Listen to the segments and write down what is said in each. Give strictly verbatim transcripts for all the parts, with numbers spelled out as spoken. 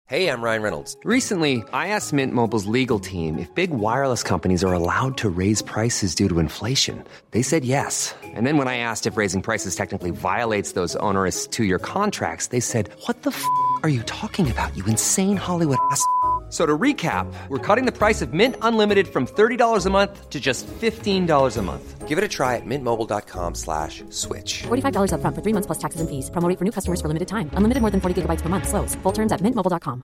Hey, I'm Ryan Reynolds. Recently, I asked Mint Mobile's legal team if big wireless companies are allowed to raise prices due to inflation. They said yes. And then when I asked if raising prices technically violates those onerous two-year contracts, they said, what the f*** are you talking about, you insane Hollywood ass f- So to recap, we're cutting the price of Mint Unlimited from thirty dollars a month to just fifteen dollars a month. Give it a try at mintmobile.com slash switch. forty-five dollars up front for three months plus taxes and fees. Promo rate for new customers for limited time. Unlimited more than forty gigabytes per month. Slows full terms at mint mobile dot com.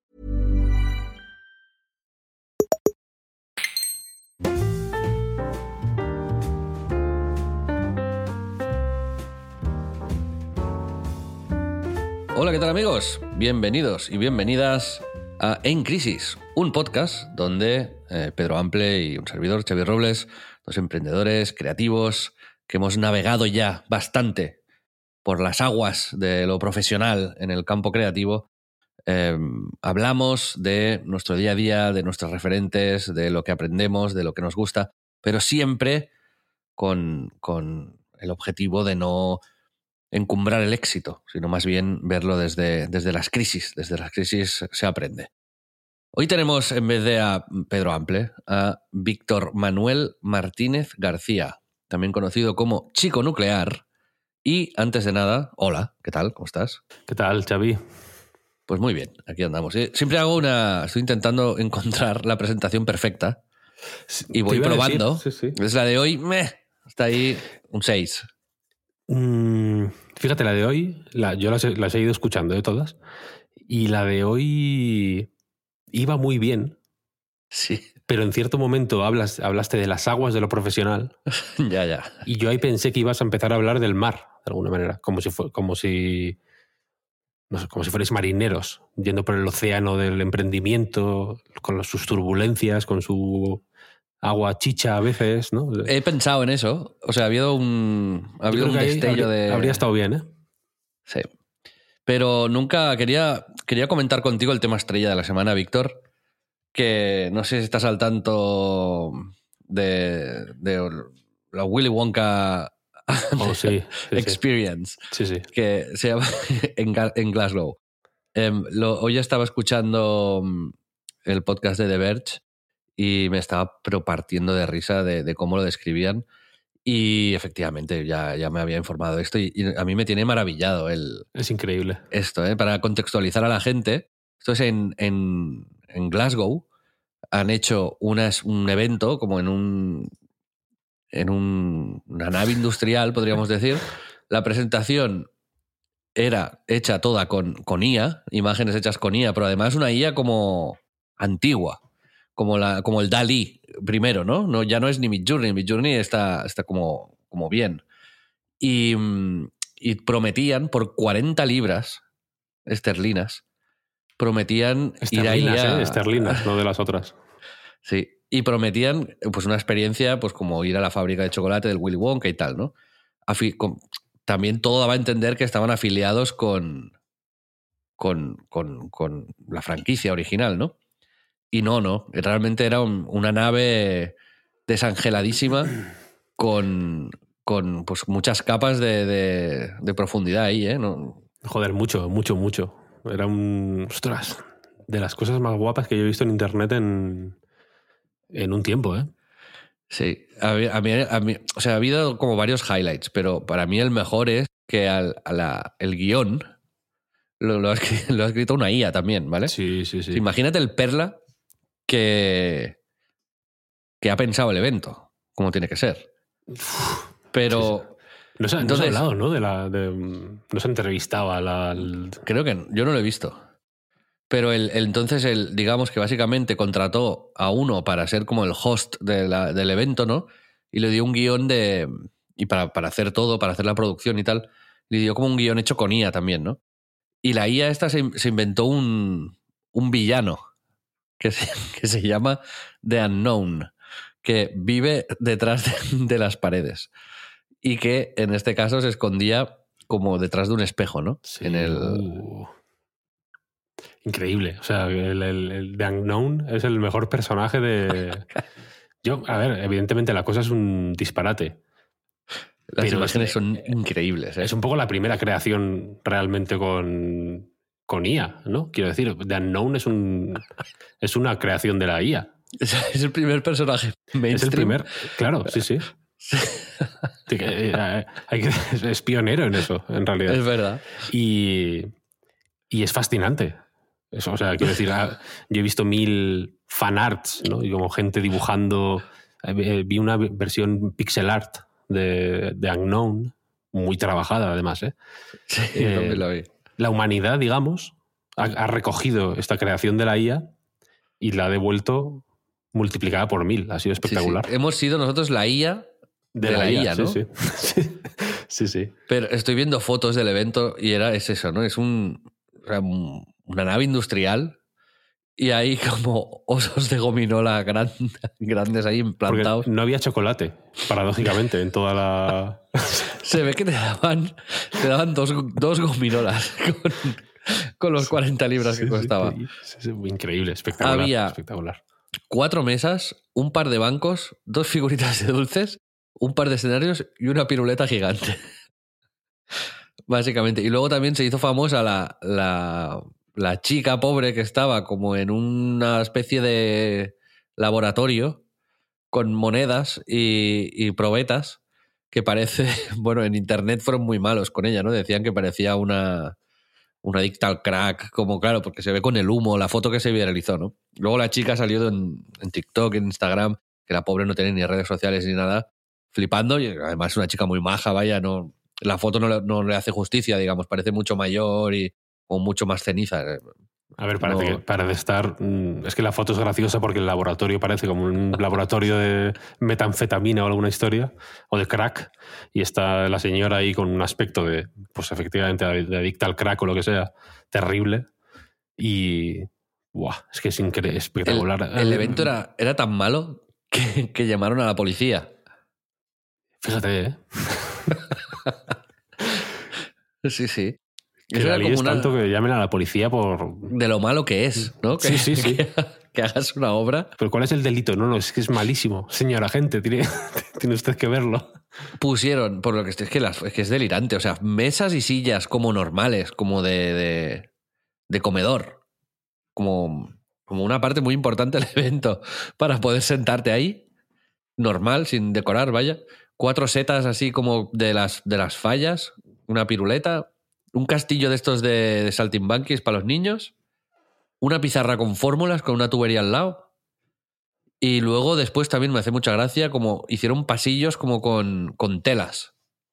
Hola, ¿qué tal, amigos? Bienvenidos y bienvenidas a En Crisis, un podcast donde eh, Pedro Ample y un servidor, Xavi Robles, dos emprendedores creativos que hemos navegado ya bastante por las aguas de lo profesional en el campo creativo, eh, hablamos de nuestro día a día, de nuestros referentes, de lo que aprendemos, de lo que nos gusta, pero siempre con, con el objetivo de no encumbrar el éxito, sino más bien verlo desde, desde las crisis. Desde las crisis se aprende. Hoy tenemos, en vez de a Pedro Ample, a Víctor Manuel Martínez García, también conocido como Chico Nuclear. Y antes de nada, hola, ¿qué tal? ¿Cómo estás? ¿Qué tal, Xavi? Pues muy bien, aquí andamos. Siempre hago una... Estoy intentando encontrar la presentación perfecta y voy probando. Sí, sí. Es la de hoy, meh, está ahí un seis. Mm, fíjate, la de hoy, la, yo las he, las he ido escuchando de todas, y la de hoy iba muy bien. Sí. Pero en cierto momento hablas, hablaste de las aguas de lo profesional. ya, ya. Y yo ahí pensé que ibas a empezar a hablar del mar, de alguna manera. Como si, fue, como si, no sé, como si fuerais marineros, yendo por el océano del emprendimiento, con sus turbulencias, con su agua chicha a veces, ¿no? He pensado en eso. O sea, ha habido un, ha habido un destello habría, de... Habría estado bien, ¿eh? Sí. Pero nunca quería, quería comentar contigo el tema estrella de la semana, Víctor, que no sé si estás al tanto de, de la Willy Wonka oh, sí, sí, Experience, sí. Sí, sí. que se llama en, en Glasgow. Eh, lo, hoy estaba escuchando el podcast de The Verge y me estaba pero partiendo de risa de, de cómo lo describían. Y efectivamente, ya, ya me había informado de esto y, y a mí me tiene maravillado el... Es increíble. Esto, ¿eh? Para contextualizar a la gente, esto es en, en, en Glasgow. Han hecho unas, un evento como en un en un, una nave industrial, podríamos decir. La presentación era hecha toda con, con I A, imágenes hechas con I A, pero además una I A como antigua. Como, la, como el DALL-E primero, ¿no? no ya no es ni Midjourney, Midjourney está, está como, como bien. Y, y prometían por cuarenta libras esterlinas, prometían esterlinas, ir ahí a... ¿eh? Esterlinas, no de las otras. Sí, y prometían pues una experiencia pues como ir a la fábrica de chocolate del Willy Wonka y tal, ¿no? Afi- con, también todo daba a entender que estaban afiliados con, con, con, con la franquicia original, ¿no? Y no, no. Realmente era un, una nave desangeladísima con, con pues, muchas capas de, de, de profundidad ahí, ¿eh? No. Joder, mucho, mucho, mucho. Era un... Ostras, de las cosas más guapas que yo he visto en internet en, en un tiempo, ¿eh? Sí. A mí, a mí, a mí, o sea, ha habido como varios highlights, pero para mí el mejor es que al, a la, el guión lo, lo, ha escrito, lo ha escrito una I A también, ¿vale? Sí, sí, sí. Imagínate el perla que, que ha pensado el evento, como tiene que ser. Pero... Sí, sí. No se, entonces, no se ha hablado, ¿no? De la, de, no se ha entrevistado a la... Al... Creo que no, yo no lo he visto. Pero el, el, entonces, el, digamos que básicamente contrató a uno para ser como el host de la, del evento, ¿no? Y le dio un guión de... Y para, para hacer todo, para hacer la producción y tal, le dio como un guión hecho con I A también, ¿no? Y la I A esta se, se inventó un, un villano que se, que se llama The Unknown, que vive detrás de, de las paredes y que en este caso se escondía como detrás de un espejo, ¿no? Sí. En el... Uh. Increíble. O sea, el, el, el The Unknown es el mejor personaje de... Yo, a ver, evidentemente la cosa es un disparate. Las pero imágenes es, son increíbles, ¿eh? Es un poco la primera creación realmente con, con I A, ¿no? Quiero decir, The Unknown es, un, es una creación de la I A. Es el primer personaje mainstream. Es el primer, claro, sí, sí. Hay que, es pionero en eso, en realidad. Es verdad. Y, y es fascinante. Eso, o sea, quiero decir, yo he visto mil fanarts, ¿no? Y como gente dibujando. Vi una versión pixel art de, de Unknown, muy trabajada además, ¿eh? Sí, eh, también la vi. La humanidad, digamos, ha, ha recogido esta creación de la I A y la ha devuelto multiplicada por mil. Ha sido espectacular. Sí, sí. Hemos sido nosotros la I A de, de la, la I A, I A, ¿no? Sí, sí. sí, sí. Pero estoy viendo fotos del evento y era, es eso, ¿no? Es un, una nave industrial y hay como osos de gominola gran, grandes ahí implantados. Porque no había chocolate, paradójicamente, en toda la... Se ve que te daban, te daban dos, dos gominolas con, con los cuarenta libras sí, que costaba. Sí, sí, sí, increíble, espectacular. Había espectacular. cuatro mesas, un par de bancos, dos figuritas de dulces, un par de escenarios y una piruleta gigante. Básicamente. Y luego también se hizo famosa la, la, la chica pobre que estaba como en una especie de laboratorio con monedas y, y probetas que parece, bueno, en internet fueron muy malos con ella, ¿no? Decían que parecía una, una adicta al crack, como claro, porque se ve con el humo, la foto que se viralizó, ¿no? Luego la chica salió en, en TikTok, en Instagram, que la pobre no tiene ni redes sociales ni nada, flipando, y además es una chica muy maja, vaya, no, la foto no, no le hace justicia, digamos, parece mucho mayor y o mucho más ceniza. A ver, parece no. que parece estar... Es que la foto es graciosa porque el laboratorio parece como un laboratorio de metanfetamina o alguna historia, o de crack, y está la señora ahí con un aspecto de, pues efectivamente, de adicta al crack o lo que sea, terrible, y... Buah, es que es increíble, espectacular. El, el evento era, era tan malo que, que llamaron a la policía. Fíjate, ¿eh? Sí, sí. Que Eso era como es una... tanto que llamen a la policía por... De lo malo que es, ¿no? Que, sí, sí, sí. Que, que hagas una obra. Pero ¿cuál es el delito? No, no, es que es malísimo. Señora gente, tiene, tiene usted que verlo. Pusieron, por lo que es que, las, es que es delirante, o sea, mesas y sillas como normales, como de, de, de comedor. Como, como una parte muy importante del evento para poder sentarte ahí, normal, sin decorar, vaya. Cuatro setas así como de las, de las fallas, una piruleta, un castillo de estos de, de saltimbanquis para los niños, una pizarra con fórmulas con una tubería al lado, y luego después también me hace mucha gracia como hicieron pasillos como con, con telas.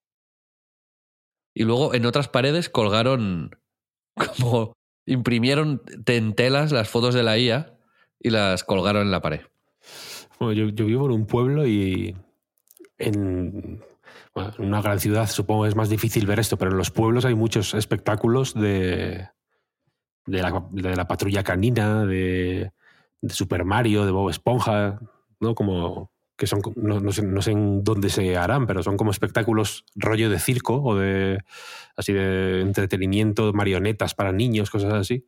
Y luego en otras paredes colgaron como... imprimieron en telas las fotos de la I A y las colgaron en la pared. Bueno, yo, yo vivo en un pueblo y en... Bueno, en una gran ciudad supongo que es más difícil ver esto, pero en los pueblos hay muchos espectáculos de, de, la, de la patrulla canina, de, de Super Mario, de Bob Esponja, ¿no? Como que son, no, no, sé, no sé en dónde se harán, pero son como espectáculos rollo de circo o de así de entretenimiento, marionetas para niños, cosas así.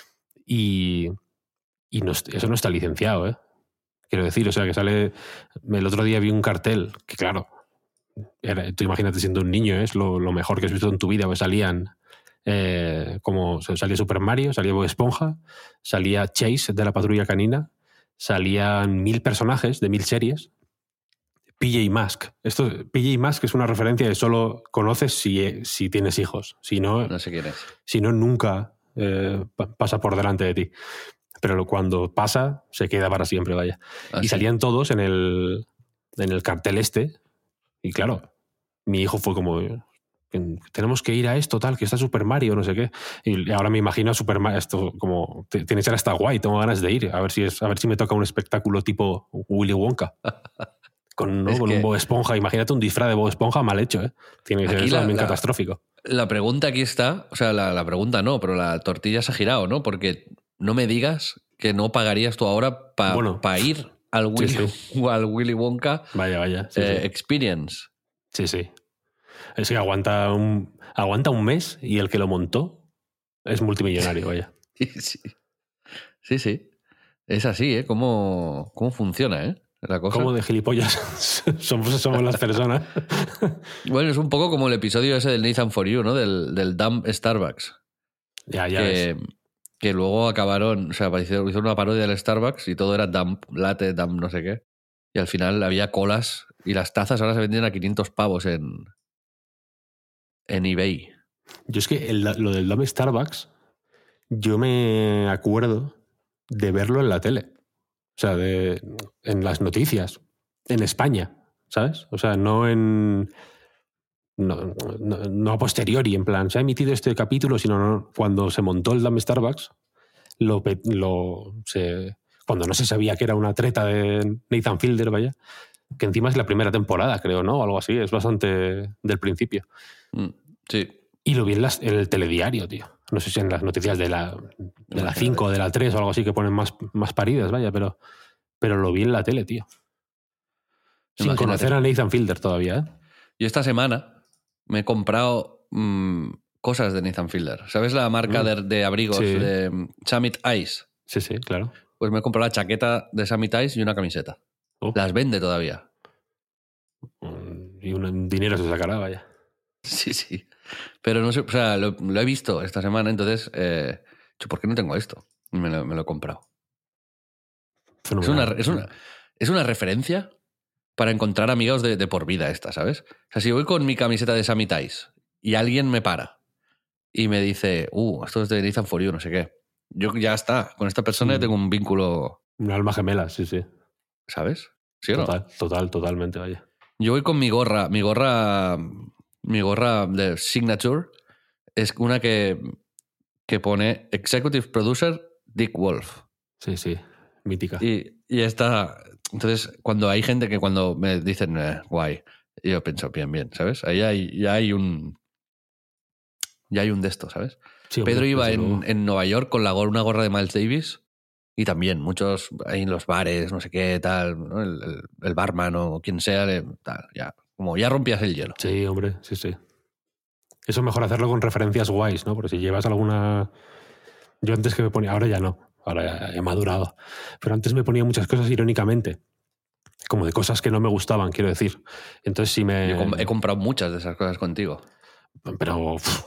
Y, y no, eso no está licenciado, ¿eh? Quiero decir, o sea, que sale... El otro día vi un cartel que, claro... Era, tú imagínate siendo un niño, ¿eh? Es lo, lo mejor que has visto en tu vida, pues salían eh, como salía Super Mario, salía Bob Esponja, salía Chase de la patrulla canina, salían mil personajes de mil series, P J Masks. Esto, P J Masks es una referencia que solo conoces si, si tienes hijos, si no, no sé quién es. Si no nunca eh, pasa por delante de ti, pero cuando pasa se queda para siempre, vaya. ¿Ah, y sí? salían todos en el, en el cartel este. Y claro, mi hijo fue como, tenemos que ir a esto, tal, que está Super Mario, no sé qué. Y ahora me imagino a Super Mario, esto como, tiene que ser hasta guay, tengo ganas de ir, a ver si, es, a ver si me toca un espectáculo tipo Willy Wonka. Con, ¿no? Con un Bob Esponja, imagínate un disfraz de Bob Esponja mal hecho, ¿eh? Tiene que ser eso también catastrófico. La pregunta aquí está, o sea, la, la pregunta no, pero la tortilla se ha girado, ¿no? Porque no me digas que no pagarías tú ahora para bueno, pa ir al Willy, sí, sí. al Willy Wonka vaya, vaya, sí, eh, sí. Experience. Sí, sí. Es que aguanta un, aguanta un mes y el que lo montó es multimillonario, vaya. Sí, sí. Sí, sí. Es así, ¿eh? ¿Cómo, cómo funciona, eh? La cosa. ¿Cómo de gilipollas somos, somos las personas? Bueno, es un poco como el episodio ese del Nathan For You, ¿no? Del, del Dumb Starbucks. Ya, ya que, ves. que luego acabaron, o sea, hicieron hicieron una parodia del Starbucks y todo era dump, latte, dump, no sé qué. Y al final había colas y las tazas ahora se vendían a quinientos pavos en, en eBay. Yo es que el- lo del Dumb Starbucks, yo me acuerdo de verlo en la tele. O sea, de, en las noticias. En España, ¿sabes? O sea, no en... No, no, no a posteriori, en plan, se ha emitido este capítulo, sino no, cuando se montó el Dumb Starbucks, lo, pe- lo se, cuando no se sabía que era una treta de Nathan Fielder, vaya, que encima es la primera temporada, creo, ¿no? Algo así, es bastante del principio. Mm, sí. Y lo vi en, las, en el telediario, tío. No sé si en las noticias de la, de la cinco o de la tres o algo así que ponen más, más paridas, vaya, pero, pero lo vi en la tele, tío. Sin Imagínate. conocer a Nathan Fielder todavía, ¿eh? Yo esta semana me he comprado mmm, cosas de Nathan Fielder. ¿Sabes la marca Mm. de, de abrigos Sí. de mm, Summit Ice? Sí, sí, claro. Pues me he comprado la chaqueta de Summit Ice y una camiseta. Oh. Las vende todavía. Y un dinero se sacará, vaya. Sí, sí. Pero no sé, o sea, lo, lo he visto esta semana, entonces, eh, yo, ¿por qué no tengo esto? Y me lo, me lo he comprado. Es Fenomenal. una, es, una, es una referencia para encontrar amigos de, de por vida esta, ¿sabes? O sea, si voy con mi camiseta de Summit Ice y alguien me para y me dice, uh, esto es de Nathan For You, no sé qué, yo ya está, con esta persona ya Mm. tengo un vínculo, Un alma gemela, sí, sí. ¿sabes? ¿Sí o no? Total, total, totalmente, vaya. Yo voy con mi gorra, mi gorra, mi gorra de Signature es una que, que pone Executive Producer Dick Wolf. Sí, sí, mítica. Y, y esta, entonces, cuando hay gente que cuando me dicen, eh, guay, yo pienso, bien, bien, ¿sabes? Ahí hay, ya hay un, ya hay un de esto, ¿sabes? Sí, hombre, Pedro iba desde en, luego. en Nueva York con la, gor- una gorra de Miles Davis y también muchos ahí en los bares, no sé qué, tal, ¿no? el, el, el barman o quien sea, le- tal, ya, como ya rompías el hielo. Sí, hombre, sí, sí. Eso es mejor hacerlo con referencias guays, ¿no? Porque si llevas alguna... Yo antes que me ponía... Ahora ya no. Ahora ya he madurado. Pero antes me ponía muchas cosas irónicamente. Como de cosas que no me gustaban, quiero decir. Entonces sí me... Yo com- he comprado muchas de esas cosas contigo. Pero... uf,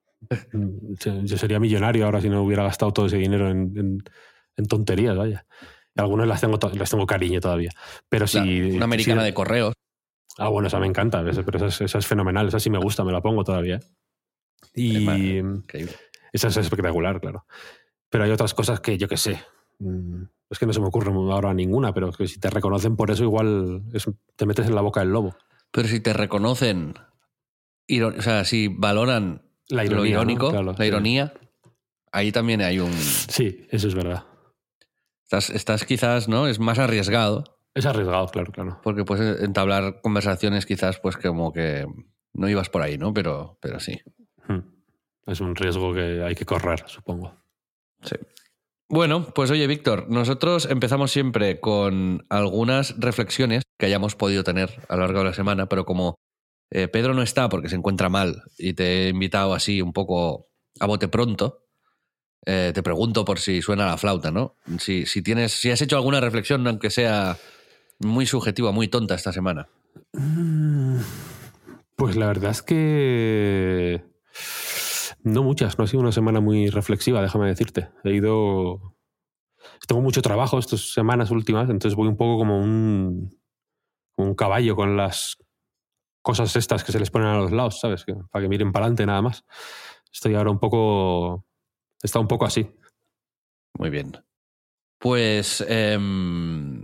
yo sería millonario ahora si no hubiera gastado todo ese dinero en, en, en tonterías, vaya. Y algunas las tengo, to- las tengo cariño todavía. Pero La- si... una americana si- de correos. Ah, bueno, esa me encanta, esa- pero esa es, esa es fenomenal, esa sí me gusta, me la pongo todavía. Y Es increíble. esa es espectacular, claro. Pero hay otras cosas que yo qué sé. mm, Es que no se me ocurre ahora ninguna, pero que si te reconocen por eso igual es- te metes en la boca del lobo. Pero si te reconocen, iro- o sea, si valoran La lo ironía, ¿no? irónico, Claro, la sí. ironía, ahí también hay un... Sí, eso es verdad. Estás, estás quizás, ¿no? Es más arriesgado, Es arriesgado, claro, claro. porque puedes entablar conversaciones quizás pues como que no ibas por ahí, ¿no? Pero, pero sí. Hmm. Es un riesgo que hay que correr, supongo. Sí. Bueno, pues oye, Víctor, nosotros empezamos siempre con algunas reflexiones que hayamos podido tener a lo largo de la semana, pero como eh, Pedro no está porque se encuentra mal y te he invitado así un poco a bote pronto, eh, te pregunto por si suena la flauta, ¿no? Si, si, tienes, si has hecho alguna reflexión, aunque sea muy subjetiva, muy tonta esta semana. Mm, Pues la verdad es que no muchas, no ha sido una semana muy reflexiva, déjame decirte. He ido... Tengo mucho trabajo estas semanas últimas, entonces voy un poco como un, como un caballo con las cosas estas que se les ponen a los lados, ¿sabes? Que, para que miren para adelante nada más. Estoy ahora un poco... Está un poco así. Muy bien. Pues... em,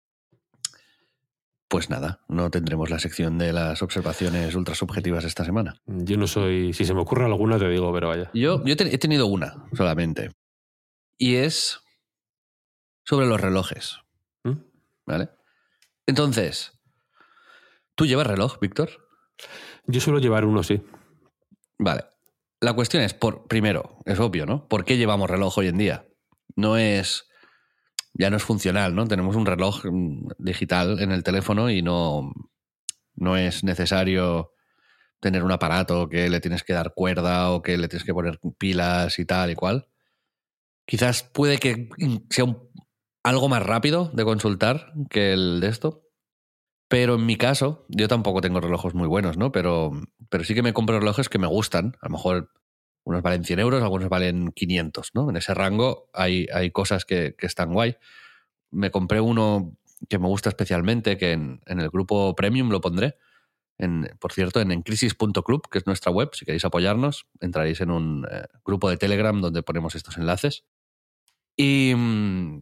pues nada, no tendremos la sección de las observaciones ultrasubjetivas esta semana. Yo no soy... Si se me ocurre alguna te digo, pero vaya. Yo, yo te- he tenido una solamente. Y es sobre los relojes. ¿Mm? ¿Vale? Entonces, ¿tú llevas reloj, Víctor? Yo suelo llevar uno, sí. Vale. La cuestión es, por, primero, es obvio, ¿no? ¿Por qué llevamos reloj hoy en día? No es... Ya no es funcional, ¿no? Tenemos un reloj mm, digital en el teléfono y no, no es necesario tener un aparato que le tienes que dar cuerda o que le tienes que poner pilas y tal y cual. Quizás puede que sea un- algo más rápido de consultar que el de esto. Pero en mi caso, yo tampoco tengo relojes muy buenos, ¿no? Pero, pero sí que me compro relojes que me gustan. A lo mejor Unos valen cien euros, algunos valen quinientos, ¿no? En ese rango hay, hay cosas que, que están guay. Me compré uno que me gusta especialmente, que en, en el grupo Premium lo pondré. En, por cierto, en encrisis punto club, que es nuestra web. Si queréis apoyarnos, entraréis en un eh, grupo de Telegram donde ponemos estos enlaces. Y mmm,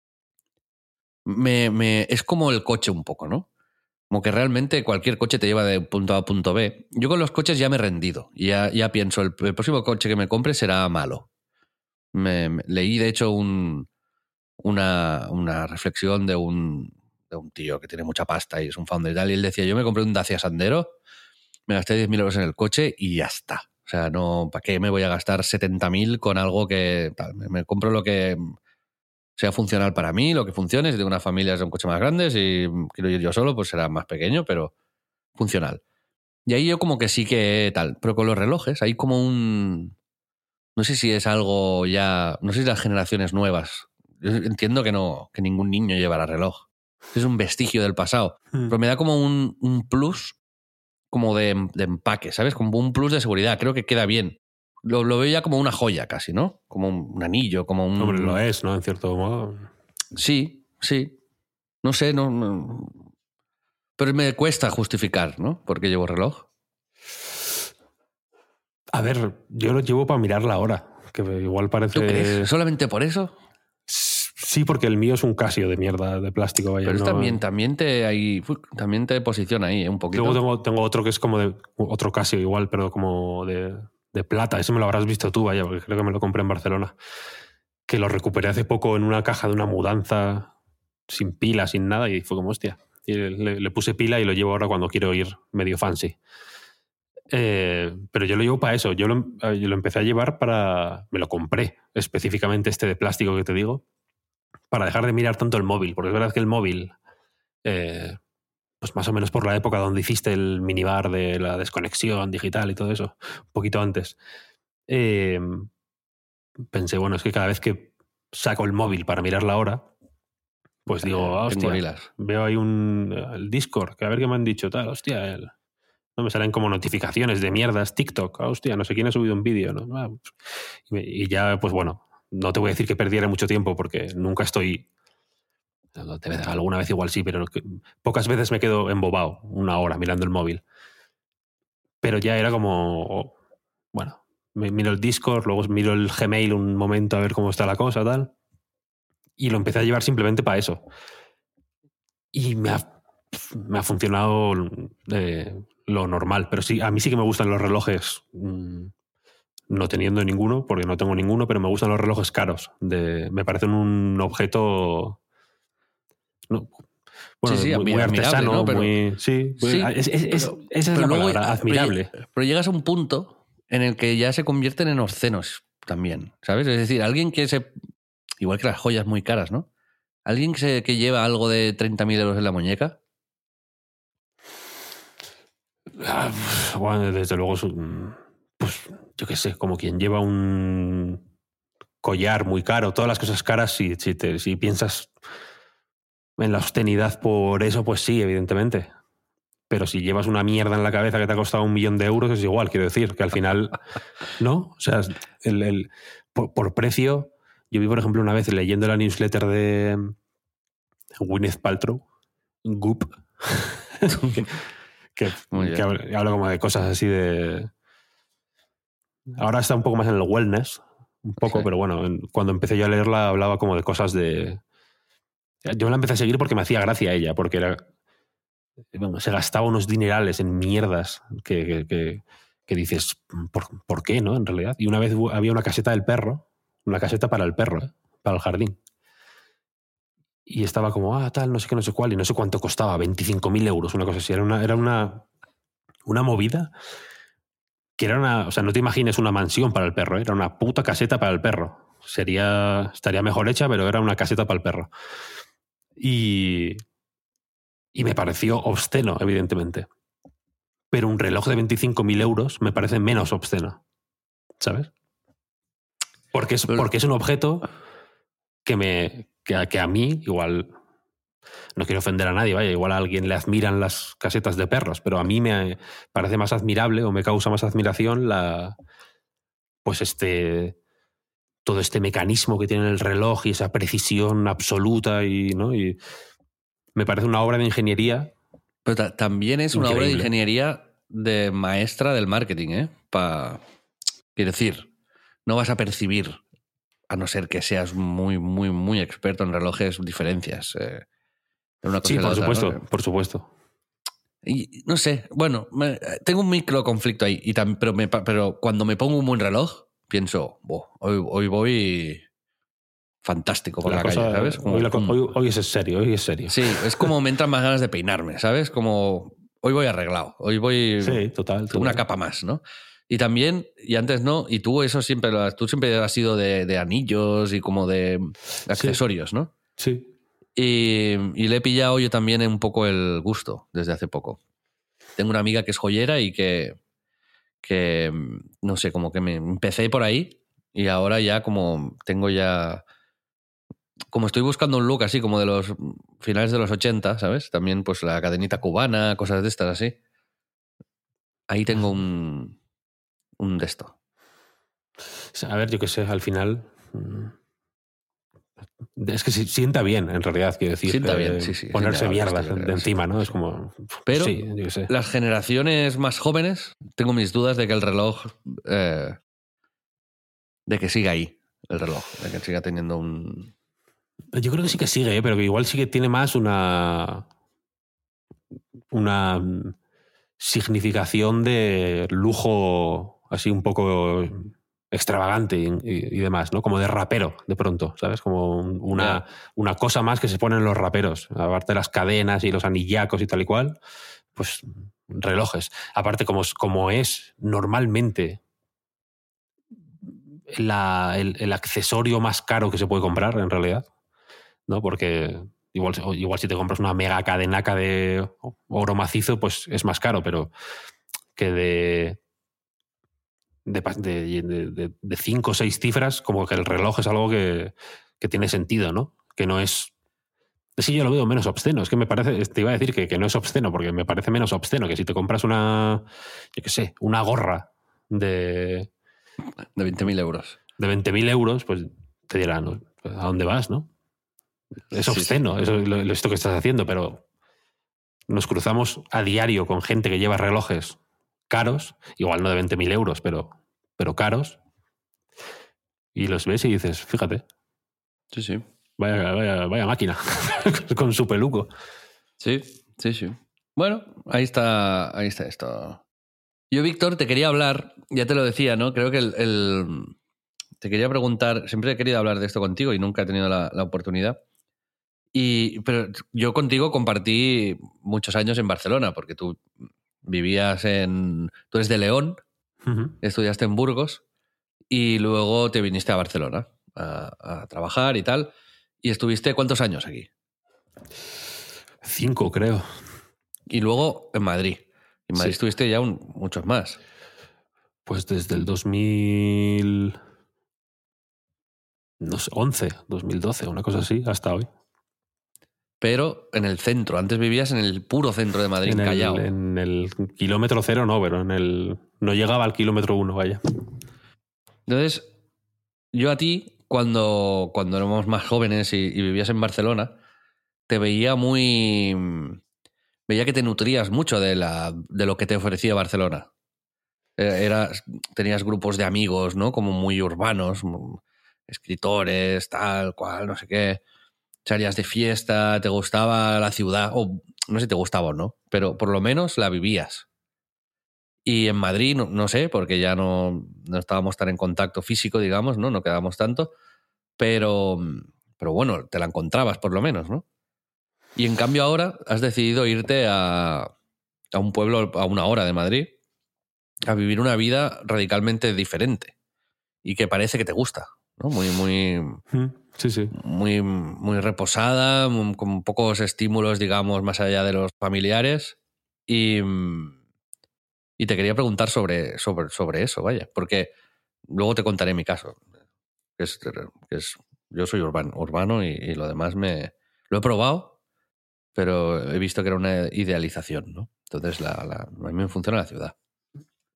me, me, es como el coche un poco, ¿no? Como que realmente cualquier coche te lleva de punto A a punto B. Yo con los coches ya me he rendido. Y ya, ya pienso, el, el próximo coche que me compre será malo. Me, me, leí, de hecho, un, una, una reflexión de un, de un tío que tiene mucha pasta y es un founder y tal. Y él decía, yo me compré un Dacia Sandero, me gasté diez mil euros en el coche y ya está. O sea, no, ¿para qué me voy a gastar setenta mil con algo que... Tal, me, me compro lo que sea funcional para mí, lo que funcione. Si tengo una familia es un coche más grande, si quiero ir yo solo, pues será más pequeño, pero funcional. Y ahí yo como que sí que tal. Pero con los relojes hay como un... No sé si es algo ya... No sé si las generaciones nuevas... Yo entiendo que no, que ningún niño llevará reloj. Es un vestigio del pasado. Hmm. Pero me da como un, un plus como de, de empaque, ¿sabes? Como un plus de seguridad. Creo que queda bien. Lo, lo veo ya como una joya casi, ¿no? Como un, un anillo, como un... Hombre, lo es, ¿no? En cierto modo. Sí, sí. No sé, no, no... Pero me cuesta justificar, ¿no? ¿Por qué llevo reloj? A ver, yo lo llevo para mirar la hora, que igual parece... ¿Tú crees? ¿Solamente por eso? Sí, porque el mío es un Casio de mierda, de plástico. Vaya, pero no... también, también, te hay, también te posiciona ahí, ¿eh? Un poquito. Luego tengo, tengo otro que es como de... Otro Casio igual, pero como de... de plata, ese me lo habrás visto tú, vaya, porque creo que me lo compré en Barcelona, que lo recuperé hace poco en una caja de una mudanza sin pila, sin nada, y fue como, hostia, y le, le puse pila y lo llevo ahora cuando quiero ir medio fancy. Eh, pero yo lo llevo para eso, yo lo, yo lo empecé a llevar para... Me lo compré, específicamente este de plástico que te digo, para dejar de mirar tanto el móvil, porque es verdad que el móvil... Eh, pues más o menos por la época donde hiciste el minibar de la desconexión digital y todo eso, un poquito antes, eh, pensé, bueno, es que cada vez que saco el móvil para mirar la hora, pues digo, ah, hostia, veo ahí un el Discord, que a ver qué me han dicho, tal, hostia, el, no me salen como notificaciones de mierdas, TikTok, ah, hostia, no sé quién ha subido un vídeo, ¿no? Ah, y ya, pues bueno, no te voy a decir que perdiera mucho tiempo porque nunca estoy... Alguna vez igual sí, pero pocas veces me quedo embobado una hora mirando el móvil. Pero ya era como, bueno, miro el Discord, luego miro el Gmail un momento a ver cómo está la cosa, tal. Y lo empecé a llevar simplemente para eso. Y me ha, me ha funcionado eh, lo normal. Pero sí, a mí sí que me gustan los relojes, mmm, no teniendo ninguno, porque no tengo ninguno, pero me gustan los relojes caros. De, me parecen un objeto... No, bueno, sí, sí, muy, muy artesano, ¿no? Pero, muy, sí, sí, es, es, es, pero, esa es la luego, palabra, admirable. Pero, pero llegas a un punto en el que ya se convierten en obscenos también, ¿sabes? Es decir, alguien que se... Igual que las joyas muy caras, ¿no? Alguien que, se, que lleva algo de treinta mil euros en la muñeca. Ah, bueno, desde luego, pues yo qué sé, como quien lleva un collar muy caro, todas las cosas caras, si, si, te, si piensas... en la obscenidad por eso, pues sí, evidentemente. Pero si llevas una mierda en la cabeza que te ha costado un millón de euros, es igual, quiero decir, que al final, ¿no? O sea, el, el, por, por precio, yo vi, por ejemplo, una vez leyendo la newsletter de Gwyneth Paltrow, Goop, que, que, que habla, habla como de cosas así de... Ahora está un poco más en el wellness, un poco, sí. Pero bueno, cuando empecé yo a leerla hablaba como de cosas de... Yo la empecé a seguir porque me hacía gracia a ella, porque era, bueno, se gastaba unos dinerales en mierdas que, que, que, que dices, ¿por, ¿por qué, no? En realidad. Y una vez había una caseta del perro, una caseta para el perro, ¿eh? Para el jardín. Y estaba como, ah, tal, no sé qué, no sé cuál, y no sé cuánto costaba, veinticinco mil euros, una cosa así. Era una, era una, una movida que era una... O sea, no te imagines una mansión para el perro, ¿eh? Era una puta caseta para el perro. Sería, estaría mejor hecha, pero era una caseta para el perro. Y, y me pareció obsceno, evidentemente. Pero un reloj de veinticinco mil euros me parece menos obsceno. ¿Sabes? Porque es, porque es un objeto que, me, que, que a mí, igual, no quiero ofender a nadie, vaya, igual a alguien le admiran las casetas de perros, pero a mí me parece más admirable o me causa más admiración la, pues este todo este mecanismo que tiene el reloj y esa precisión absoluta y, ¿no? Y me parece una obra de ingeniería. Pero ta- también es una increíble. obra de ingeniería de maestra del marketing, ¿eh? Pa... Quiero decir, no vas a percibir, a no ser que seas muy, muy, muy experto en relojes, diferencias. Eh, de una cosa Sí, y la por otra, supuesto, ¿no? por supuesto. Y no sé, bueno, me- tengo un micro conflicto ahí, y tam- pero, me pa- pero cuando me pongo un buen reloj, pienso, "Buah, hoy, hoy voy fantástico por la, La calle, cosa- ¿sabes? Como, hoy, la co- mm. hoy- hoy es serio, hoy es serio. Sí, es como me entran más ganas de peinarme, ¿sabes? Como hoy voy arreglado, hoy voy Sí, total, total. una capa más, ¿no? Y también, y antes no, y tú eso siempre, lo has- tú siempre has sido de, de anillos y como de accesorios, ¿no? Sí. Y, y le he pillado yo también un poco el gusto desde hace poco. Tengo una amiga que es joyera y que, que no sé, como que me empecé por ahí y ahora ya como tengo ya... Como estoy buscando un look así como de los finales de los ochenta, ¿sabes? También pues la cadenita cubana, cosas de estas así. Ahí tengo un, un de esto. A ver, yo qué sé, al final... mm, es que si- sienta bien, en realidad, quiero decir. Sienta eh, bien, sí, sí, Ponerse es innegable mierda esto, yo de creo, encima, sí. ¿no? Es como... Pero sí, yo qué sé. las generaciones más jóvenes, tengo mis dudas de que el reloj... eh, de que siga ahí el reloj, de que siga teniendo un... Yo creo que sí que sigue, ¿eh? Pero que igual sí que tiene más una... Una mm, significación de lujo así un poco extravagante y, y- y demás, ¿no? Como de rapero, de pronto, ¿sabes? Como un- una, Ya. una cosa más que se ponen los raperos. Aparte de las cadenas y los anillacos y tal y cual, pues relojes. Aparte, como, es- como es normalmente la- el, el accesorio más caro que se puede comprar, en realidad, ¿no? Porque igual, igual si te compras una mega cadenaca de oro macizo, pues es más caro, pero que de de, pa- de, de- de- de cinco o seis cifras, como que el reloj es algo que, que tiene sentido, ¿no? Que no es... Es que yo lo veo menos obsceno. Es que me parece... Te iba a decir que, que no es obsceno, porque me parece menos obsceno que si te compras una... Yo qué sé, una gorra de, De veinte mil euros. de veinte mil euros, pues te dirán, ¿no? ¿A dónde vas, no? Es Sí, obsceno, eso es lo, lo- esto que estás haciendo, pero nos cruzamos a diario con gente que lleva relojes caros, igual no de veinte mil euros, pero, pero caros, y los ves y dices, fíjate, Sí, sí. vaya, vaya, vaya máquina, con su peluco. Sí, sí, sí. Bueno, ahí está, ahí está esto. Yo, Víctor, te quería hablar, ya te lo decía, ¿no? Creo que el, el- te quería preguntar, siempre he querido hablar de esto contigo y nunca he tenido la, la oportunidad. Y, pero yo contigo compartí muchos años en Barcelona, porque tú vivías en... Tú eres de León, Ujú. estudiaste en Burgos y luego te viniste a Barcelona a, a trabajar y tal. ¿Y estuviste cuántos años aquí? Cinco, creo. Y luego en Madrid. En Madrid Sí. estuviste ya un- muchos más. Pues desde el dos mil... No sé, once, dos mil doce, una cosa así, hasta hoy. Pero en el centro. Antes vivías en el puro centro de Madrid, en, En el, Callao. en el kilómetro cero no, pero en el... No llegaba al kilómetro uno, vaya. Entonces, yo a ti, cuando, cuando éramos más jóvenes y, y vivías en Barcelona, te veía muy... Veía que te nutrías mucho de, la, de lo que te ofrecía Barcelona. Era, eras- tenías grupos de amigos, ¿no? Como muy urbanos, mu- escritores, tal, cual, no sé qué. Salías de fiesta, te gustaba la ciudad, o no sé si te gustaba o no, pero por lo menos la vivías. Y en Madrid, no, no sé, porque ya no, no estábamos tan en contacto físico, digamos, ¿no? No quedábamos tanto, pero, pero bueno, te la encontrabas por lo menos, ¿no? Y en cambio ahora has decidido irte a, a un pueblo a una hora de Madrid a vivir una vida radicalmente diferente y que parece que te gusta, ¿no? Muy, muy, Mm, Sí, sí. muy, muy reposada, muy- con pocos estímulos, digamos, más allá de los familiares. Y, y te quería preguntar sobre, sobre, sobre eso, vaya, porque luego te contaré mi caso. Que es, que es, yo soy urbano, urbano y, y lo demás me lo he probado, pero he visto que era una idealización, ¿no? Entonces la, la, a mí me funciona la ciudad.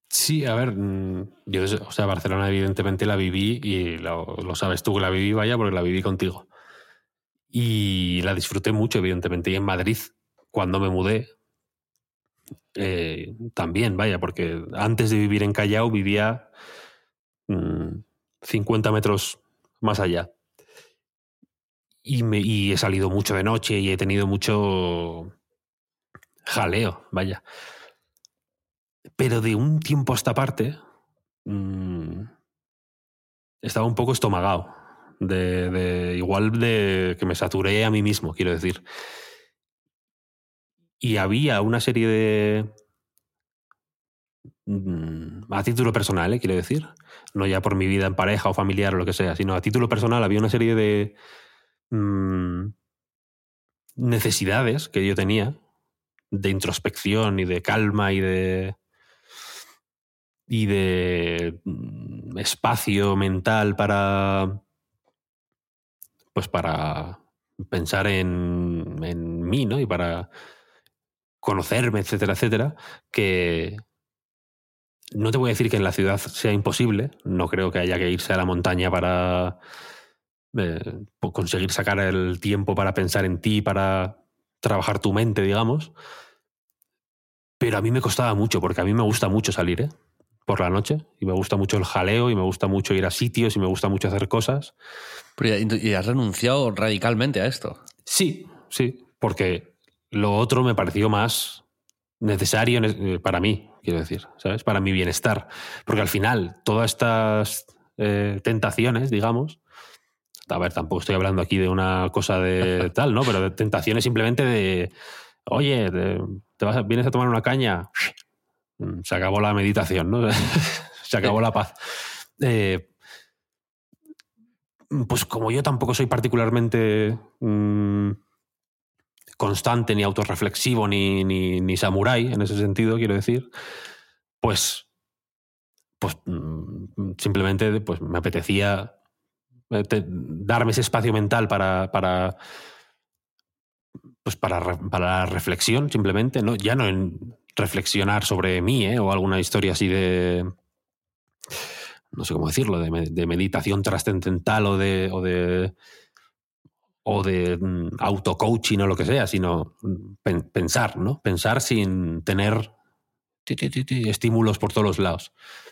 Sí, a ver, yo, o sea, Barcelona evidentemente la viví y lo, lo sabes tú que la viví, vaya, porque la viví contigo. Y la disfruté mucho, evidentemente. Y en Madrid, cuando me mudé, eh, también, vaya, porque antes de vivir en Callao vivía mmm, cincuenta metros más allá. Y, me, y he salido mucho de noche y he tenido mucho jaleo, vaya. Pero de un tiempo a esta parte mmm, estaba un poco estomagado. De, de igual de que me saturé a mí mismo, quiero decir. Y había una serie de... mmm, a título personal, ¿eh? Quiero decir. No ya por mi vida en pareja o familiar o lo que sea, sino a título personal había una serie de mmm, necesidades que yo tenía de introspección y de calma y de y de espacio mental para pues para pensar en, en mí, ¿no? Y para conocerme, etcétera, etcétera, que no te voy a decir que en la ciudad sea imposible, no creo que haya que irse a la montaña para eh, conseguir sacar el tiempo para pensar en ti, para trabajar tu mente, digamos, pero a mí me costaba mucho, porque a mí me gusta mucho salir, ¿eh? Por la noche, y me gusta mucho el jaleo, y me gusta mucho ir a sitios, y me gusta mucho hacer cosas. Pero ¿y has renunciado radicalmente a esto? Sí, sí, porque lo otro me pareció más necesario para mí, quiero decir, ¿sabes? Para mi bienestar. Porque al final, todas estas eh, tentaciones, digamos, a ver, tampoco estoy hablando aquí de una cosa de tal, ¿no? Pero de tentaciones simplemente de, oye, te, te vas a, vienes a tomar una caña, se acabó la meditación, ¿no? Se acabó la paz. Eh, pues como yo tampoco soy particularmente mmm, constante, ni autorreflexivo, ni, ni, ni samurái, en ese sentido, quiero decir, pues, pues mmm, simplemente pues, me apetecía te, darme ese espacio mental para, para, pues para, para la reflexión, simplemente, ¿no? Ya no en reflexionar sobre mí, ¿eh? O alguna historia así de... no sé cómo decirlo, de, de meditación trascendental o de, o de, o de mm, auto-coaching o lo que sea, sino pen, pensar, ¿no? Pensar sin tener ti, ti, ti, ti, estímulos por todos los lados.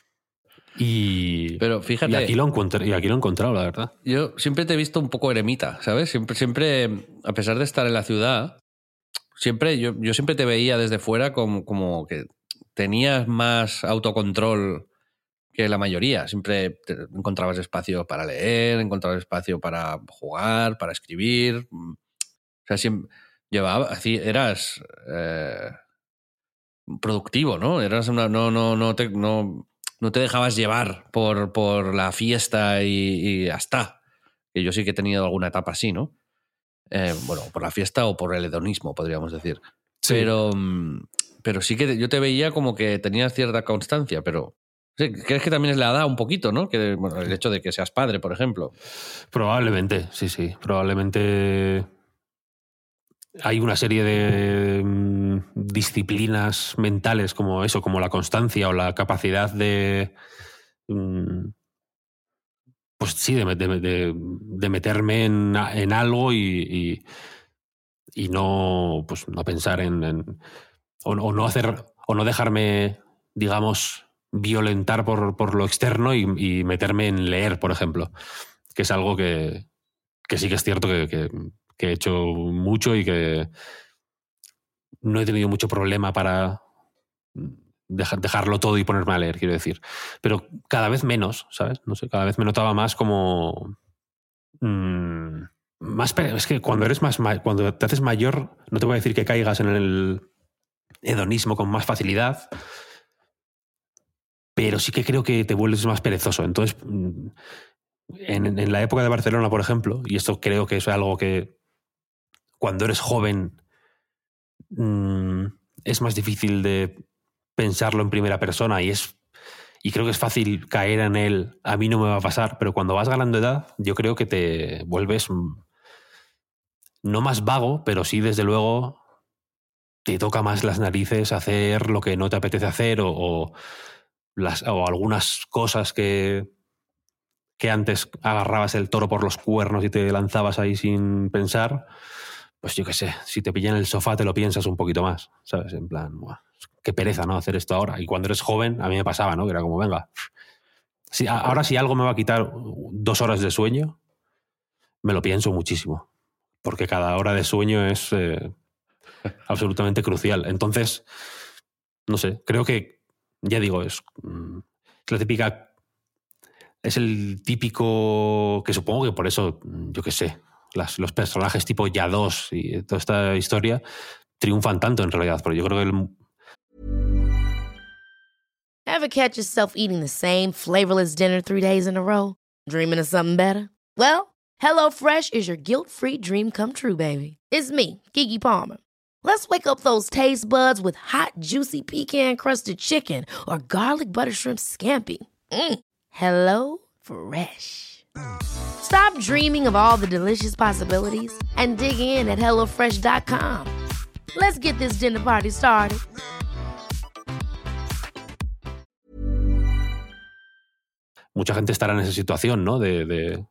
Y, Pero fíjate, y, aquí lo encontré, y aquí lo he encontrado, la verdad. Yo siempre te he visto un poco eremita, ¿sabes? Siempre, siempre a pesar de estar en la ciudad, siempre yo, yo siempre te veía desde fuera como, como que tenías más autocontrol que la mayoría. Siempre te encontrabas espacio para leer, encontrabas espacio para jugar, para escribir. O sea, siempre llevaba, así, eras eh, productivo, ¿no? Eras una, no, no, no te, no, no te dejabas llevar por, por la fiesta y, y hasta. Que yo sí que he tenido alguna etapa así, ¿no? Eh, bueno, por la fiesta o por el hedonismo, podríamos decir. Sí. Pero, pero sí que yo te veía como que tenías cierta constancia, pero sí, ¿crees que también es la edad un poquito, no? Que, bueno, el hecho de que seas padre, por ejemplo. Probablemente, sí, sí. Probablemente hay una serie de mmm, disciplinas mentales como eso, como la constancia o la capacidad de... Mmm, pues sí, de, de, de, de meterme en, en algo y, y, y no, pues no pensar en... en o, o no hacer... o no dejarme, digamos, violentar por, por lo externo y, y meterme en leer, por ejemplo. Que es algo que, que sí que es cierto que, que, que he hecho mucho y que no he tenido mucho problema para dejar, dejarlo todo y ponerme a leer, quiero decir. Pero cada vez menos, ¿sabes? No sé, cada vez me notaba más como... Mmm, más, es que cuando eres más cuando te haces mayor, no te voy a decir que caigas en el hedonismo con más facilidad, pero sí que creo que te vuelves más perezoso. Entonces, en, en la época de Barcelona, por ejemplo, y esto creo que es algo que cuando eres joven mmm, es más difícil de pensarlo en primera persona y es y creo que es fácil caer en él, a mí no me va a pasar, pero cuando vas ganando edad, yo creo que te vuelves no más vago, pero sí, desde luego, te toca más las narices hacer lo que no te apetece hacer o, o, las, o algunas cosas que, que antes agarrabas el toro por los cuernos y te lanzabas ahí sin pensar, pues yo qué sé, si te pillan en el sofá te lo piensas un poquito más, ¿sabes? En plan, buah, qué pereza, ¿no? Hacer esto ahora. Y cuando eres joven, a mí me pasaba, ¿no? Que era como, venga, si, ahora si algo me va a quitar dos horas de sueño, me lo pienso muchísimo. Porque cada hora de sueño es eh, absolutamente crucial. Entonces, no sé, creo que, ya digo, es, es la típica... Es el típico que supongo que por eso, yo qué sé, las, los personajes tipo Ya dos y toda esta historia triunfan tanto en realidad, pero yo creo que el... Ever catch yourself eating the same flavorless dinner three days in a row? Dreaming of something better? Well, HelloFresh is your guilt-free dream come true, baby. It's me, Keke Palmer. Let's wake up those taste buds with hot, juicy pecan-crusted chicken or garlic butter shrimp scampi. Mm. Hello Fresh. Stop dreaming of all the delicious possibilities and dig in at hello fresh dot com. Let's get this dinner party started. Mucha gente estará en esa situación, ¿no? De, de,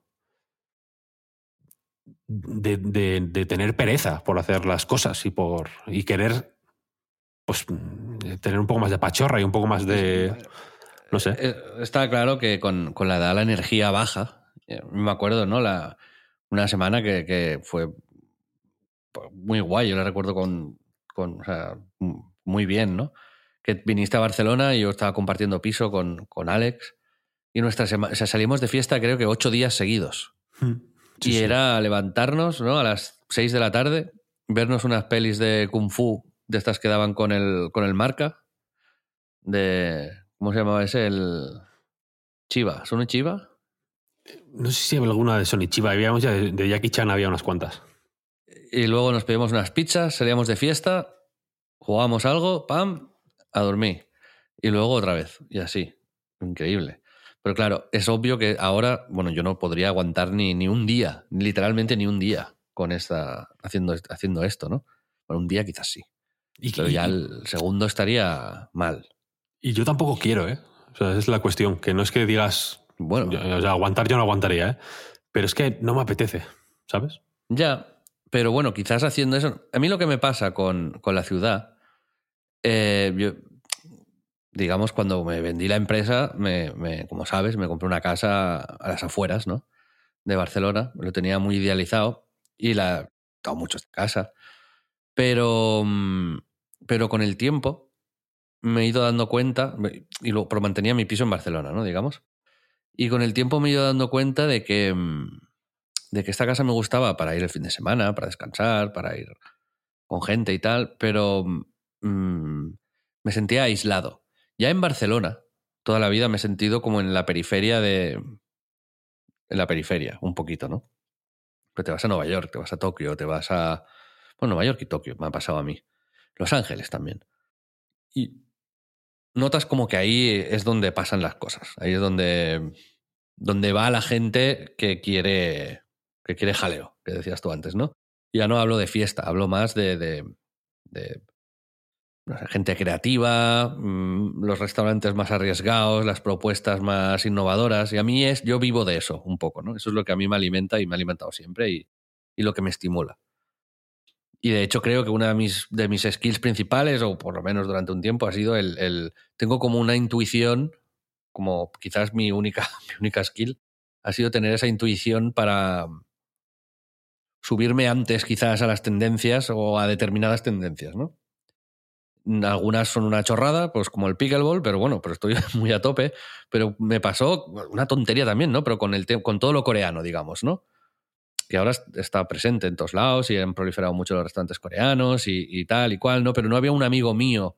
de, de, de tener pereza por hacer las cosas y por y querer, pues, tener un poco más de pachorra y un poco más de... No sé. Está claro que con, con la edad la energía baja. Me acuerdo, ¿no? La, una semana que, que fue muy guay. Yo la recuerdo con, con, o sea, muy bien, ¿no? Que viniste a Barcelona y yo estaba compartiendo piso con, con Alex y nuestra sema, o sea, salimos de fiesta creo que ocho días seguidos. Sí, y sí. Era levantarnos, ¿no? A las seis de la tarde, vernos unas pelis de Kung Fu, de estas que daban con el, con el marca, de... ¿Cómo se llamaba ese? El Chiva. ¿Son Chiva? No sé si había alguna de Sony Chiva. Había muchas, de Jackie Chan había unas cuantas. Y luego nos pedíamos unas pizzas, salíamos de fiesta, jugábamos algo, pam, a dormir. Y luego otra vez. Y así. Increíble. Pero claro, es obvio que ahora, bueno, yo no podría aguantar ni, ni un día, literalmente ni un día con esta, haciendo, haciendo esto, ¿no? Bueno, un día quizás sí. Y, Pero ya el segundo estaría mal. Y yo tampoco quiero, ¿eh? O sea, esa es la cuestión. Que no es que digas... Bueno, yo, o sea, aguantar yo no aguantaría, ¿eh? Pero es que no me apetece, ¿sabes? Ya, pero bueno, quizás haciendo eso... A mí lo que me pasa con, con la ciudad... Eh, yo, digamos, cuando me vendí la empresa, me, me, como sabes, me compré una casa a las afueras, ¿no? De Barcelona. Lo tenía muy idealizado y la he tocado mucho esta casa. Pero, pero con el tiempo... me he ido dando cuenta, y lo, pero mantenía mi piso en Barcelona, ¿no? Digamos. Y con el tiempo me he ido dando cuenta de que, de que esta casa me gustaba para ir el fin de semana, para descansar, para ir con gente y tal, pero mmm, me sentía aislado. Ya en Barcelona, toda la vida me he sentido como en la periferia de... En la periferia, un poquito, ¿no? Pero te vas a Nueva York, te vas a Tokio, te vas a... Bueno, Nueva York y Tokio me ha pasado a mí. Los Ángeles también. Y... notas como que ahí es donde pasan las cosas. Ahí es donde, donde va la gente que quiere, que quiere jaleo, que decías tú antes, ¿no? Y ya no hablo de fiesta, hablo más de, de, de no sé, gente creativa, mmm, los restaurantes más arriesgados, las propuestas más innovadoras. Y a mí es, yo vivo de eso un poco, ¿no? Eso es lo que a mí me alimenta y me ha alimentado siempre y, y lo que me estimula. Y de hecho creo que una de mis, de mis skills principales, o por lo menos durante un tiempo, ha sido el... el tengo como una intuición, como quizás mi única, mi única skill, ha sido tener esa intuición para subirme antes quizás a las tendencias o a determinadas tendencias, ¿no? Algunas son una chorrada, pues como el pickleball, pero bueno, pero estoy muy a tope. Pero me pasó una tontería también, ¿no? Pero con, el te- con todo lo coreano, digamos, ¿no? Que ahora está presente en todos lados y han proliferado mucho los restaurantes coreanos y, y tal y cual, ¿no? Pero no había un amigo mío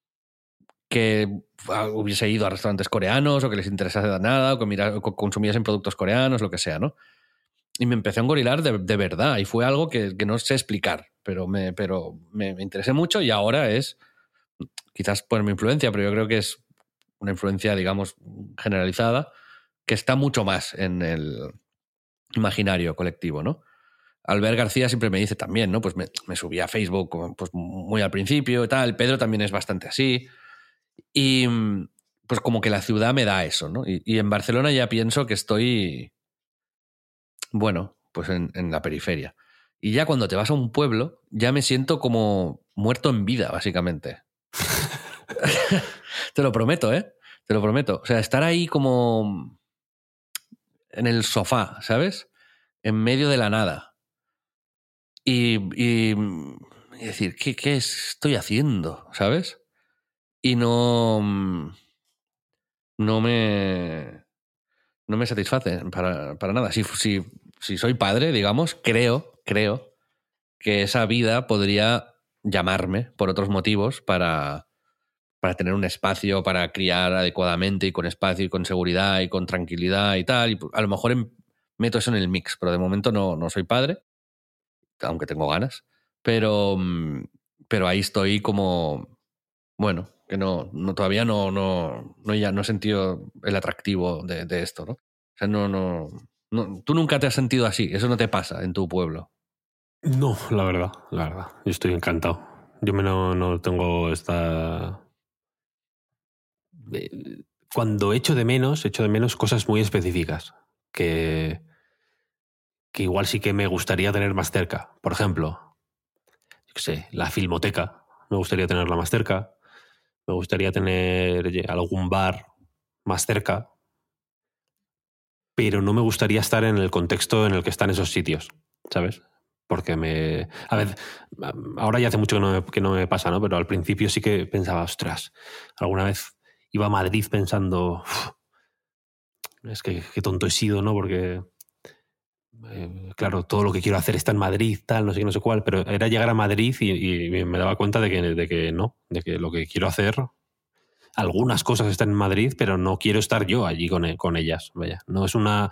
que hubiese ido a restaurantes coreanos o que les interesase nada o que mira, o consumiesen productos coreanos, lo que sea, ¿no? Y me empecé a engorilar de, de verdad y fue algo que, que no sé explicar, pero, me, pero me, me interesé mucho y ahora es, quizás por mi influencia, pero yo creo que es una influencia, digamos, generalizada, que está mucho más en el imaginario colectivo, ¿no? Albert García siempre me dice también, ¿no? Pues me, me subí a Facebook pues muy al principio y tal. Pedro también es bastante así. Y, pues como que la ciudad me da eso, ¿no? Y, y en Barcelona ya pienso que estoy, bueno, pues en, en la periferia. Y ya cuando te vas a un pueblo, ya me siento como muerto en vida, básicamente. Te lo prometo, ¿eh? Te lo prometo. O sea, estar ahí como en el sofá, ¿sabes? En medio de la nada. Y, y, y decir, ¿qué, ¿qué estoy haciendo? ¿Sabes? Y no... No me... No me satisface para, para nada. Si, si, si soy padre, digamos, creo, creo que esa vida podría llamarme por otros motivos para, para tener un espacio, para criar adecuadamente y con espacio y con seguridad y con tranquilidad y tal. Y a lo mejor em, meto eso en el mix, pero de momento no, no soy padre, aunque tengo ganas. Pero, pero ahí estoy como, bueno, que no, no todavía no, no, no, ya, no he sentido el atractivo de, de esto, ¿no? O sea, no, no, no, tú nunca te has sentido así, eso no te pasa en tu pueblo. No, la verdad, la verdad. Yo estoy encantado. Yo me no, no tengo esta... Cuando echo de menos, echo de menos cosas muy específicas que, que igual sí que me gustaría tener más cerca. Por ejemplo, yo qué sé, la filmoteca. Me gustaría tenerla más cerca. Me gustaría tener algún bar más cerca. Pero no me gustaría estar en el contexto en el que están esos sitios, ¿sabes? Porque me... A ver, ahora ya hace mucho que no me, que no me pasa, ¿no? Pero al principio sí que pensaba, ostras, alguna vez iba a Madrid pensando, es que qué tonto he sido, ¿no? Porque, eh, claro, todo lo que quiero hacer está en Madrid, tal, no sé qué, no sé cuál, pero era llegar a Madrid y, y me daba cuenta de que, de que no, de que lo que quiero hacer, algunas cosas están en Madrid, pero no quiero estar yo allí con, con ellas, vaya. No es una...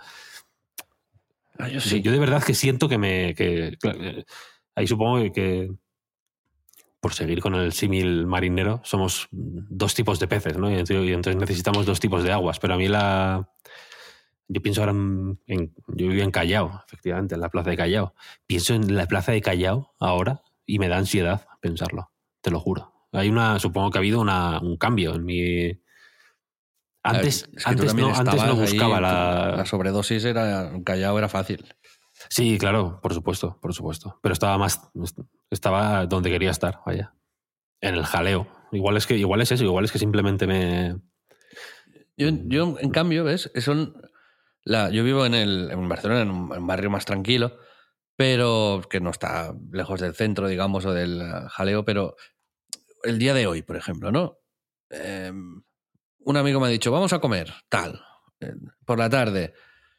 Ah, yo sí. Yo de verdad que siento que me... Que, ahí supongo que... que por seguir con el símil marinero, somos dos tipos de peces, ¿no? Y entonces necesitamos dos tipos de aguas. Pero a mí la... Yo pienso ahora en... en yo vivía en Callao, efectivamente, en la plaza de Callao. Pienso en la plaza de Callao ahora y me da ansiedad pensarlo, te lo juro. Hay una... Supongo que ha habido una, un cambio en mi... Antes, es que antes, no, antes no buscaba ahí, la... La sobredosis era... Callao era fácil. Sí, claro, por supuesto, por supuesto. Pero estaba más... Estaba donde quería estar, vaya. En el jaleo. Igual es que igual es eso, igual es que simplemente me... Yo, yo en cambio, ¿ves? Son la, yo vivo en, el, en Barcelona, en un, en un barrio más tranquilo, pero que no está lejos del centro, digamos, o del jaleo, pero el día de hoy, por ejemplo, ¿no? Eh, un amigo me ha dicho, vamos a comer, tal, eh, por la tarde.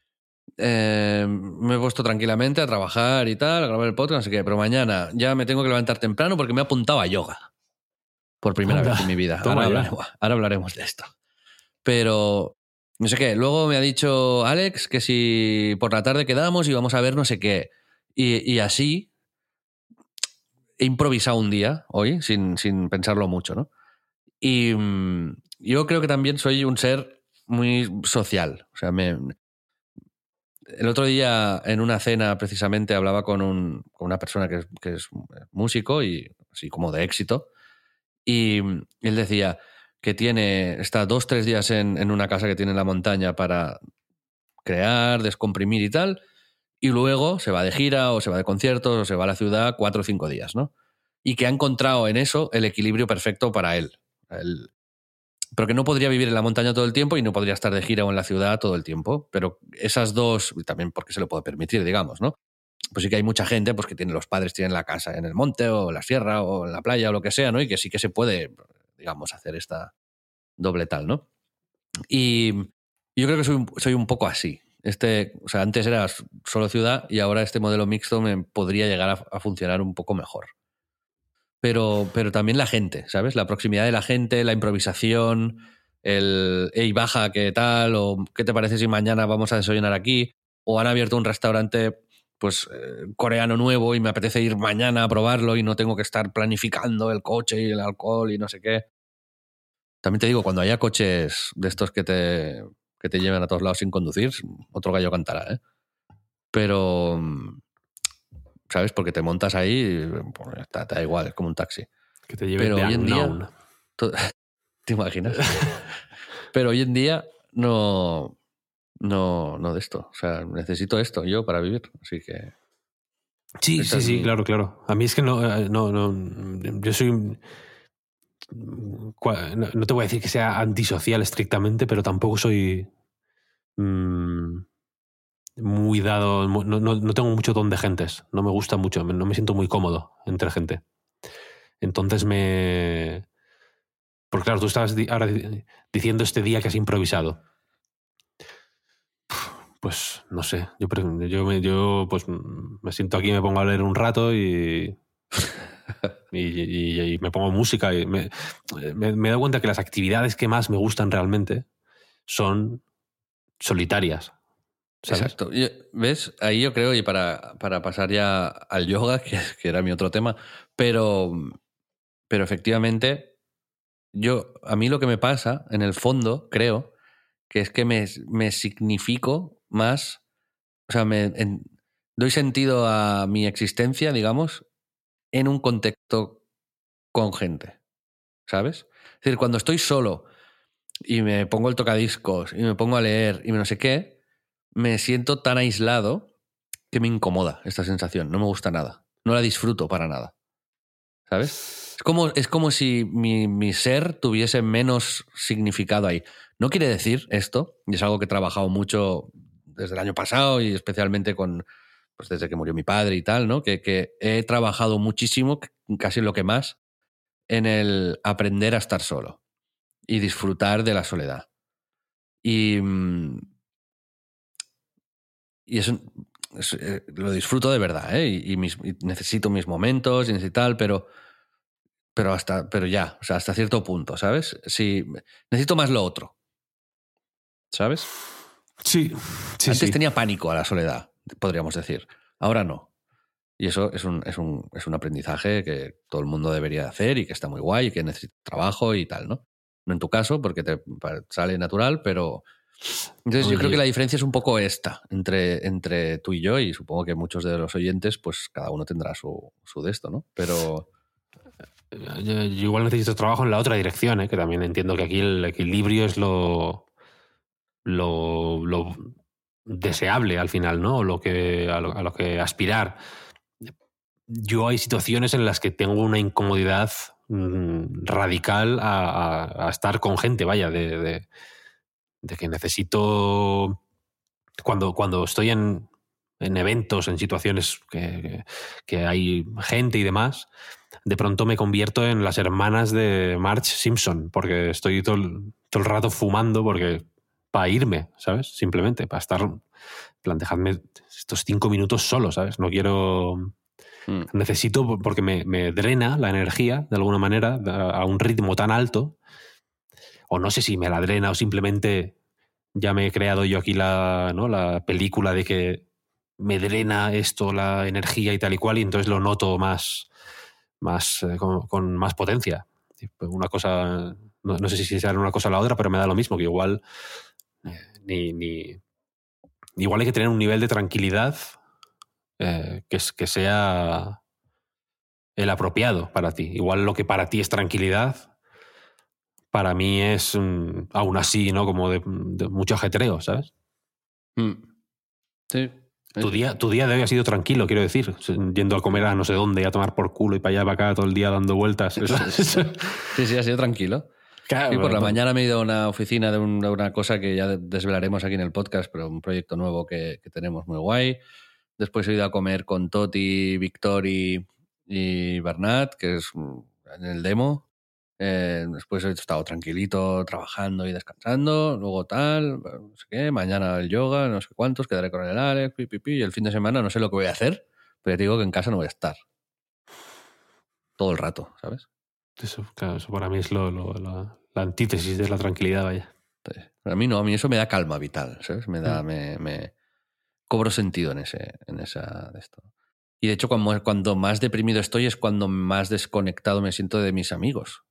Eh, me he puesto tranquilamente a trabajar y tal, a grabar el podcast, no sé qué, pero mañana ya me tengo que levantar temprano porque me he apuntado a yoga. Por primera Anda, vez en mi vida. Ahora hablaremos, ahora hablaremos de esto. Pero, no sé qué, luego me ha dicho Alex que si por la tarde quedamos y vamos a ver no sé qué. Y, y así he improvisado un día hoy, sin, sin pensarlo mucho, ¿no? Y mmm, yo creo que también soy un ser muy social. O sea, me... El otro día en una cena precisamente hablaba con, un, con una persona que es, que es músico y así como de éxito y él decía que tiene, está dos, tres días en, en una casa que tiene en la montaña para crear, descomprimir y tal, y luego se va de gira o se va de conciertos o se va a la ciudad cuatro o cinco días, ¿no? Y que ha encontrado en eso el equilibrio perfecto para él. él pero que no podría vivir en la montaña todo el tiempo y no podría estar de gira o en la ciudad todo el tiempo. Pero esas dos, y también porque se lo puede permitir, digamos, ¿no? Pues sí que hay mucha gente pues, que tiene los padres tienen la casa en el monte o en la sierra o en la playa o lo que sea, ¿no? Y que sí que se puede, digamos, hacer esta doble tal, ¿no? Y yo creo que soy, soy un poco así. Este, o sea, antes era solo ciudad y ahora este modelo mixto me podría llegar a, a funcionar un poco mejor. Pero, pero también la gente, ¿sabes? La proximidad de la gente, la improvisación, el hey, baja, ¿qué tal? O ¿qué te parece si mañana vamos a desayunar aquí? O han abierto un restaurante pues eh, coreano nuevo y me apetece ir mañana a probarlo y no tengo que estar planificando el coche y el alcohol y no sé qué. También te digo, cuando haya coches de estos que te, que te lleven a todos lados sin conducir, otro gallo cantará, ¿eh? Pero... ¿sabes? Porque te montas ahí y pues, te, te da igual, es como un taxi. Que te lleve Pero de hoy en unknown. día... ¿Te imaginas? Pero hoy en día no, no, no de esto. O sea, necesito esto yo para vivir. Así que... Sí, Esta sí, es sí, mi- claro, claro. A mí es que no, eh, no, no yo soy... un- cua- No, no te voy a decir que sea antisocial estrictamente, pero tampoco soy mm, muy dado... No, no, no tengo mucho don de gentes. No me gusta mucho, no me siento muy cómodo entre gente. Entonces me... Porque claro, tú estabas di- ahora di- diciendo este día que has improvisado. Pues no sé, yo, pre- yo, me, yo pues me siento aquí, me pongo a leer un rato y, y, y- y me pongo música. Y me, me, me doy cuenta que las actividades que más me gustan realmente son solitarias. ¿Sabes? Exacto. Yo- ¿Ves? Ahí yo creo, y para, para pasar ya al yoga, que, que era mi otro tema, pero, pero efectivamente, yo, a mí lo que me pasa, en el fondo, creo, que es que me, me significo más, o sea, me en- doy sentido a mi existencia, digamos, en un contexto con gente, ¿sabes? Es decir, cuando estoy solo y me pongo el tocadiscos y me pongo a leer y me no sé qué, me siento tan aislado que me incomoda esta sensación. No me gusta nada. No la disfruto para nada. ¿Sabes? Es como, es como si mi, mi ser tuviese menos significado ahí. No quiere decir esto, y es algo que he trabajado mucho desde el año pasado y especialmente con, pues desde que murió mi padre y tal, ¿no? Que, que he trabajado muchísimo, casi lo que más, en el aprender a estar solo y disfrutar de la soledad. Y, mm, y eso es- eh, lo disfruto de verdad, ¿eh? Y, y mis- y necesito mis momentos y necesito tal, pero, pero, hasta, pero ya, o sea, hasta cierto punto, ¿sabes? Si, necesito más lo otro, ¿sabes? Sí, sí, Antes sí. tenía pánico a la soledad, podríamos decir. Ahora no. Y eso es un, es, un, es un aprendizaje que todo el mundo debería hacer y que está muy guay y que necesita trabajo y tal, ¿no? No en tu caso, porque te pa- sale natural, pero... Entonces yo Oye, creo que la diferencia es un poco esta entre, entre tú y yo, y supongo que muchos de los oyentes, pues cada uno tendrá su, su de esto, ¿no? Pero... Yo, yo igual necesito trabajo en la otra dirección, ¿eh? Que también entiendo que aquí el equilibrio es lo, lo, lo deseable al final, ¿no? O lo que, a, lo, a lo que aspirar. Yo hay situaciones en las que tengo una incomodidad mmm, radical a, a, a estar con gente, vaya, de, de, de que necesito... Cuando, cuando estoy en, en eventos, en situaciones que, que, que hay gente y demás, de pronto me convierto en las hermanas de Marge Simpson, porque estoy todo el, todo el rato fumando porque para irme, ¿sabes? Simplemente, para estar... En plan, dejadme estos cinco minutos solo, ¿sabes? No quiero... Mm. Necesito, porque me, me drena la energía, de alguna manera, a un ritmo tan alto, o no sé si me la drena o simplemente ya me he creado yo aquí la, ¿no? la película de que me drena esto, la energía y tal y cual, y entonces lo noto más, más eh, con, con más potencia. Una cosa, no, no sé si será una cosa o la otra, pero me da lo mismo, que igual eh, ni, ni, igual hay que tener un nivel de tranquilidad eh, que, que sea el apropiado para ti. Igual lo que para ti es tranquilidad, para mí es um, aún así, ¿no? Como de, de mucho ajetreo, ¿sabes? Mm. Sí. Tu día, tu día de hoy ha sido tranquilo, quiero decir, yendo a comer a no sé dónde, a tomar por culo y para allá, para acá, todo el día dando vueltas. Eso, eso. Sí, sí, ha sido tranquilo. Claro, Y por la pero- mañana me he ido a una oficina de, un- de una cosa que ya desvelaremos aquí en el podcast, pero un proyecto nuevo que, que tenemos muy guay. Después he ido a comer con Toti, Victori y Bernat, que es mm, en el demo. Eh, después he estado tranquilito, trabajando y descansando. Luego tal, no sé qué. Mañana el yoga, no sé cuántos. Quedaré con el Alex, pi, pi, pi, y el fin de semana no sé lo que voy a hacer, pero te digo que en casa no voy a estar. Todo el rato, ¿sabes? Eso, claro, eso para mí es lo, lo- la, la antítesis de la tranquilidad, vaya. Entonces, a mí no, a mí eso me da calma vital, ¿sabes? Me da, me, me cobro sentido en ese, en esa de esto. Y de hecho, cuando, cuando más deprimido estoy es cuando más desconectado me siento de mis amigos.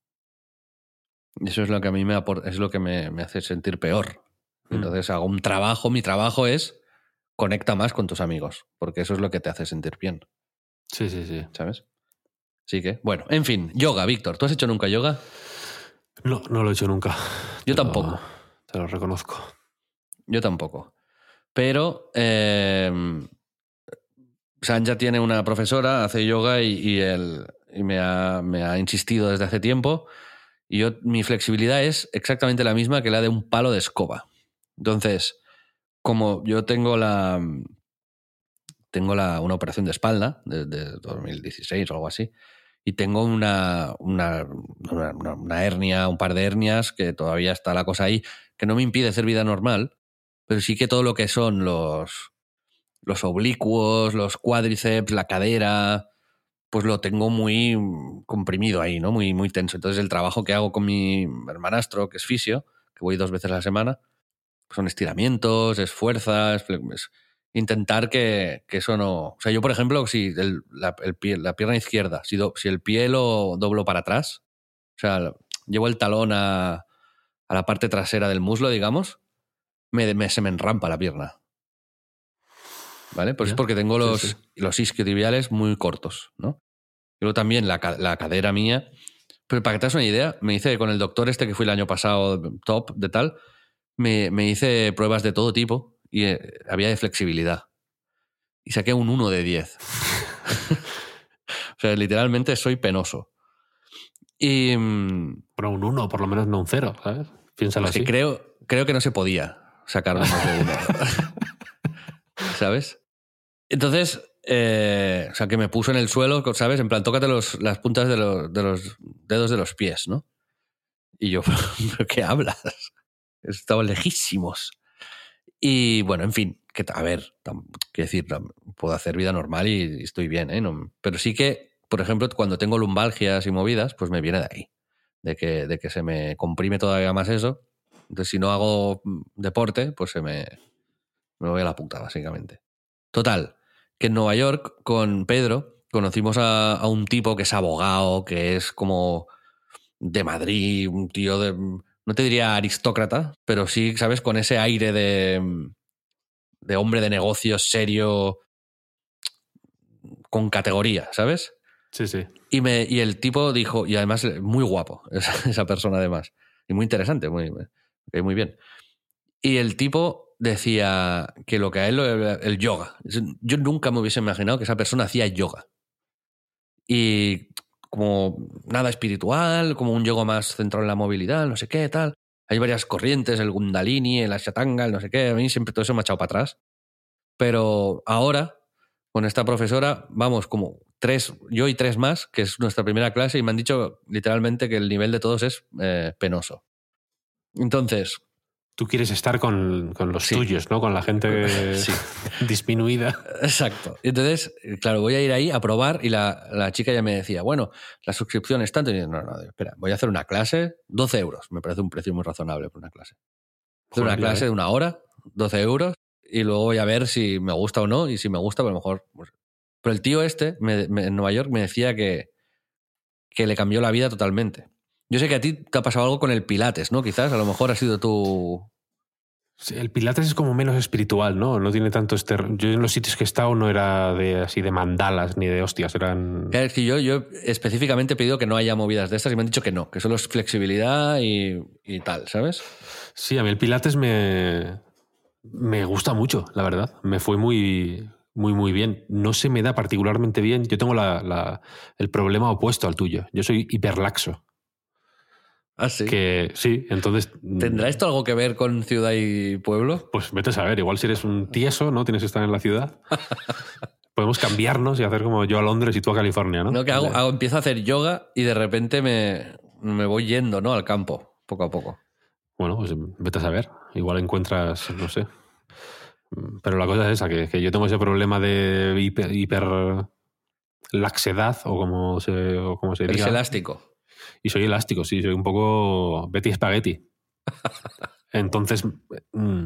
Y eso es lo que a mí me apor- es lo que me, me hace sentir peor. Mm. Entonces hago un trabajo, mi trabajo es conecta más con tus amigos, porque eso es lo que te hace sentir bien, Sí, sí, sí. ¿sabes? Así que, bueno, en fin, yoga, Víctor. ¿Tú has hecho nunca yoga? No, no lo he hecho nunca. Yo Pero tampoco. te lo reconozco. Yo tampoco. Pero eh, Sanja tiene una profesora, hace yoga y, y, el, y me, ha, me ha insistido desde hace tiempo. Y yo, mi flexibilidad es exactamente la misma que la de un palo de escoba. Entonces, como yo tengo la tengo la, una operación de espalda desde dos mil dieciséis o algo así, y tengo una, una, una, una hernia, un par de hernias, que todavía está la cosa ahí, que no me impide hacer vida normal, pero sí que todo lo que son los, los oblicuos, los cuádriceps, la cadera, pues lo tengo muy comprimido ahí, ¿no? Muy, muy tenso. Entonces el trabajo que hago con mi hermanastro, que es fisio, que voy dos veces a la semana, pues son estiramientos, es fuerza, es, es intentar que, que eso no... O sea, yo, por ejemplo, si el, la, el pie, la pierna izquierda, si, do, si el pie lo doblo para atrás, o sea, llevo el talón a, a la parte trasera del muslo, digamos, me, me, se me enrampa la pierna. ¿Vale? Pues yeah. Es porque tengo los, sí, sí. los isquiotibiales muy cortos, ¿no? Y luego también la, la cadera mía. Pero para que te hagas una idea, me hice con el doctor este que fui el año pasado, top de tal, me, me hice pruebas de todo tipo y eh, había de flexibilidad. Y saqué un uno de diez. O sea, literalmente soy penoso. Y... Pero un uno, por lo menos no un cero, ¿sabes? Piénsalo pues así. Que creo, creo que no se podía sacar más de uno. ¿Sabes? Entonces, eh, o sea, que me puso en el suelo, ¿sabes? En plan, tócate los, las puntas de los, de los dedos de los pies, ¿no? Y yo, ¿pero qué hablas? Estaban lejísimos. Y bueno, en fin, que a ver, quiero decir, puedo hacer vida normal y estoy bien, ¿eh? No, pero sí que, por ejemplo, cuando tengo lumbalgias y movidas, pues me viene de ahí, de que, de que se me comprime todavía más eso. Entonces, si no hago deporte, pues se me, me voy a la puta, básicamente. Total, que en Nueva York, con Pedro, conocimos a, a un tipo que es abogado, que es como de Madrid, un tío de... No te diría aristócrata, pero sí, ¿sabes? Con ese aire de, de hombre de negocios serio, con categoría, ¿sabes? Sí, sí. Y, me, y el tipo dijo, y además muy guapo, esa, esa persona además, y muy interesante, muy, muy bien. Y el tipo decía que lo que a él, el yoga, yo nunca me hubiese imaginado que esa persona hacía yoga. Y como nada espiritual, como un yoga más centrado en la movilidad, no sé qué, tal. Hay varias corrientes, el Kundalini, el Ashtanga, el no sé qué. A mí siempre todo eso me ha echado para atrás. Pero ahora, con esta profesora, vamos como tres, yo y tres más, que es nuestra primera clase, y me han dicho literalmente que el nivel de todos es eh, penoso. Entonces... Tú quieres estar con, con los sí. tuyos, ¿no? Con la gente sí. disminuida. Exacto. Entonces, claro, voy a ir ahí a probar y la, la chica ya me decía, bueno, la suscripción es tanto. Y yo, no, no, espera, voy a hacer una clase, doce euros. Me parece un precio muy razonable por una clase. Hacer una clase de una hora, doce euros, y luego voy a ver si me gusta o no, y si me gusta, pues a lo mejor... Pues... Pero el tío este, me, me, en Nueva York, me decía que, que le cambió la vida totalmente. Yo sé que a ti te ha pasado algo con el Pilates, ¿no? Quizás, a lo mejor ha sido tu... Sí, el Pilates es como menos espiritual, ¿no? No tiene tanto este... Yo en los sitios que he estado no era de así de mandalas ni de hostias, eran... Claro, es que yo, yo específicamente he pedido que no haya movidas de estas y me han dicho que no, que solo es flexibilidad y, y tal, ¿sabes? Sí, a mí el Pilates me, me gusta mucho, la verdad. Me fue muy, muy, muy bien. No se me da particularmente bien. Yo tengo la, la, el problema opuesto al tuyo. Yo soy hiperlaxo. Ah, sí. Que sí, entonces... ¿Tendrá esto algo que ver con ciudad y pueblo? Pues vete a saber, igual si eres un tieso, ¿no? Tienes que estar en la ciudad. Podemos cambiarnos y hacer como yo a Londres y tú a California, ¿no? No, que hago, hago, empiezo a hacer yoga y de repente me, me voy yendo, ¿no? Al campo, poco a poco. Bueno, pues vete a saber. Igual encuentras, no sé. Pero la cosa es esa, que, que yo tengo ese problema de hiper, hiper laxedad o como se, o como se Eres diga. elástico. Y soy elástico, sí, soy un poco Betty Spaghetti. Entonces, mmm,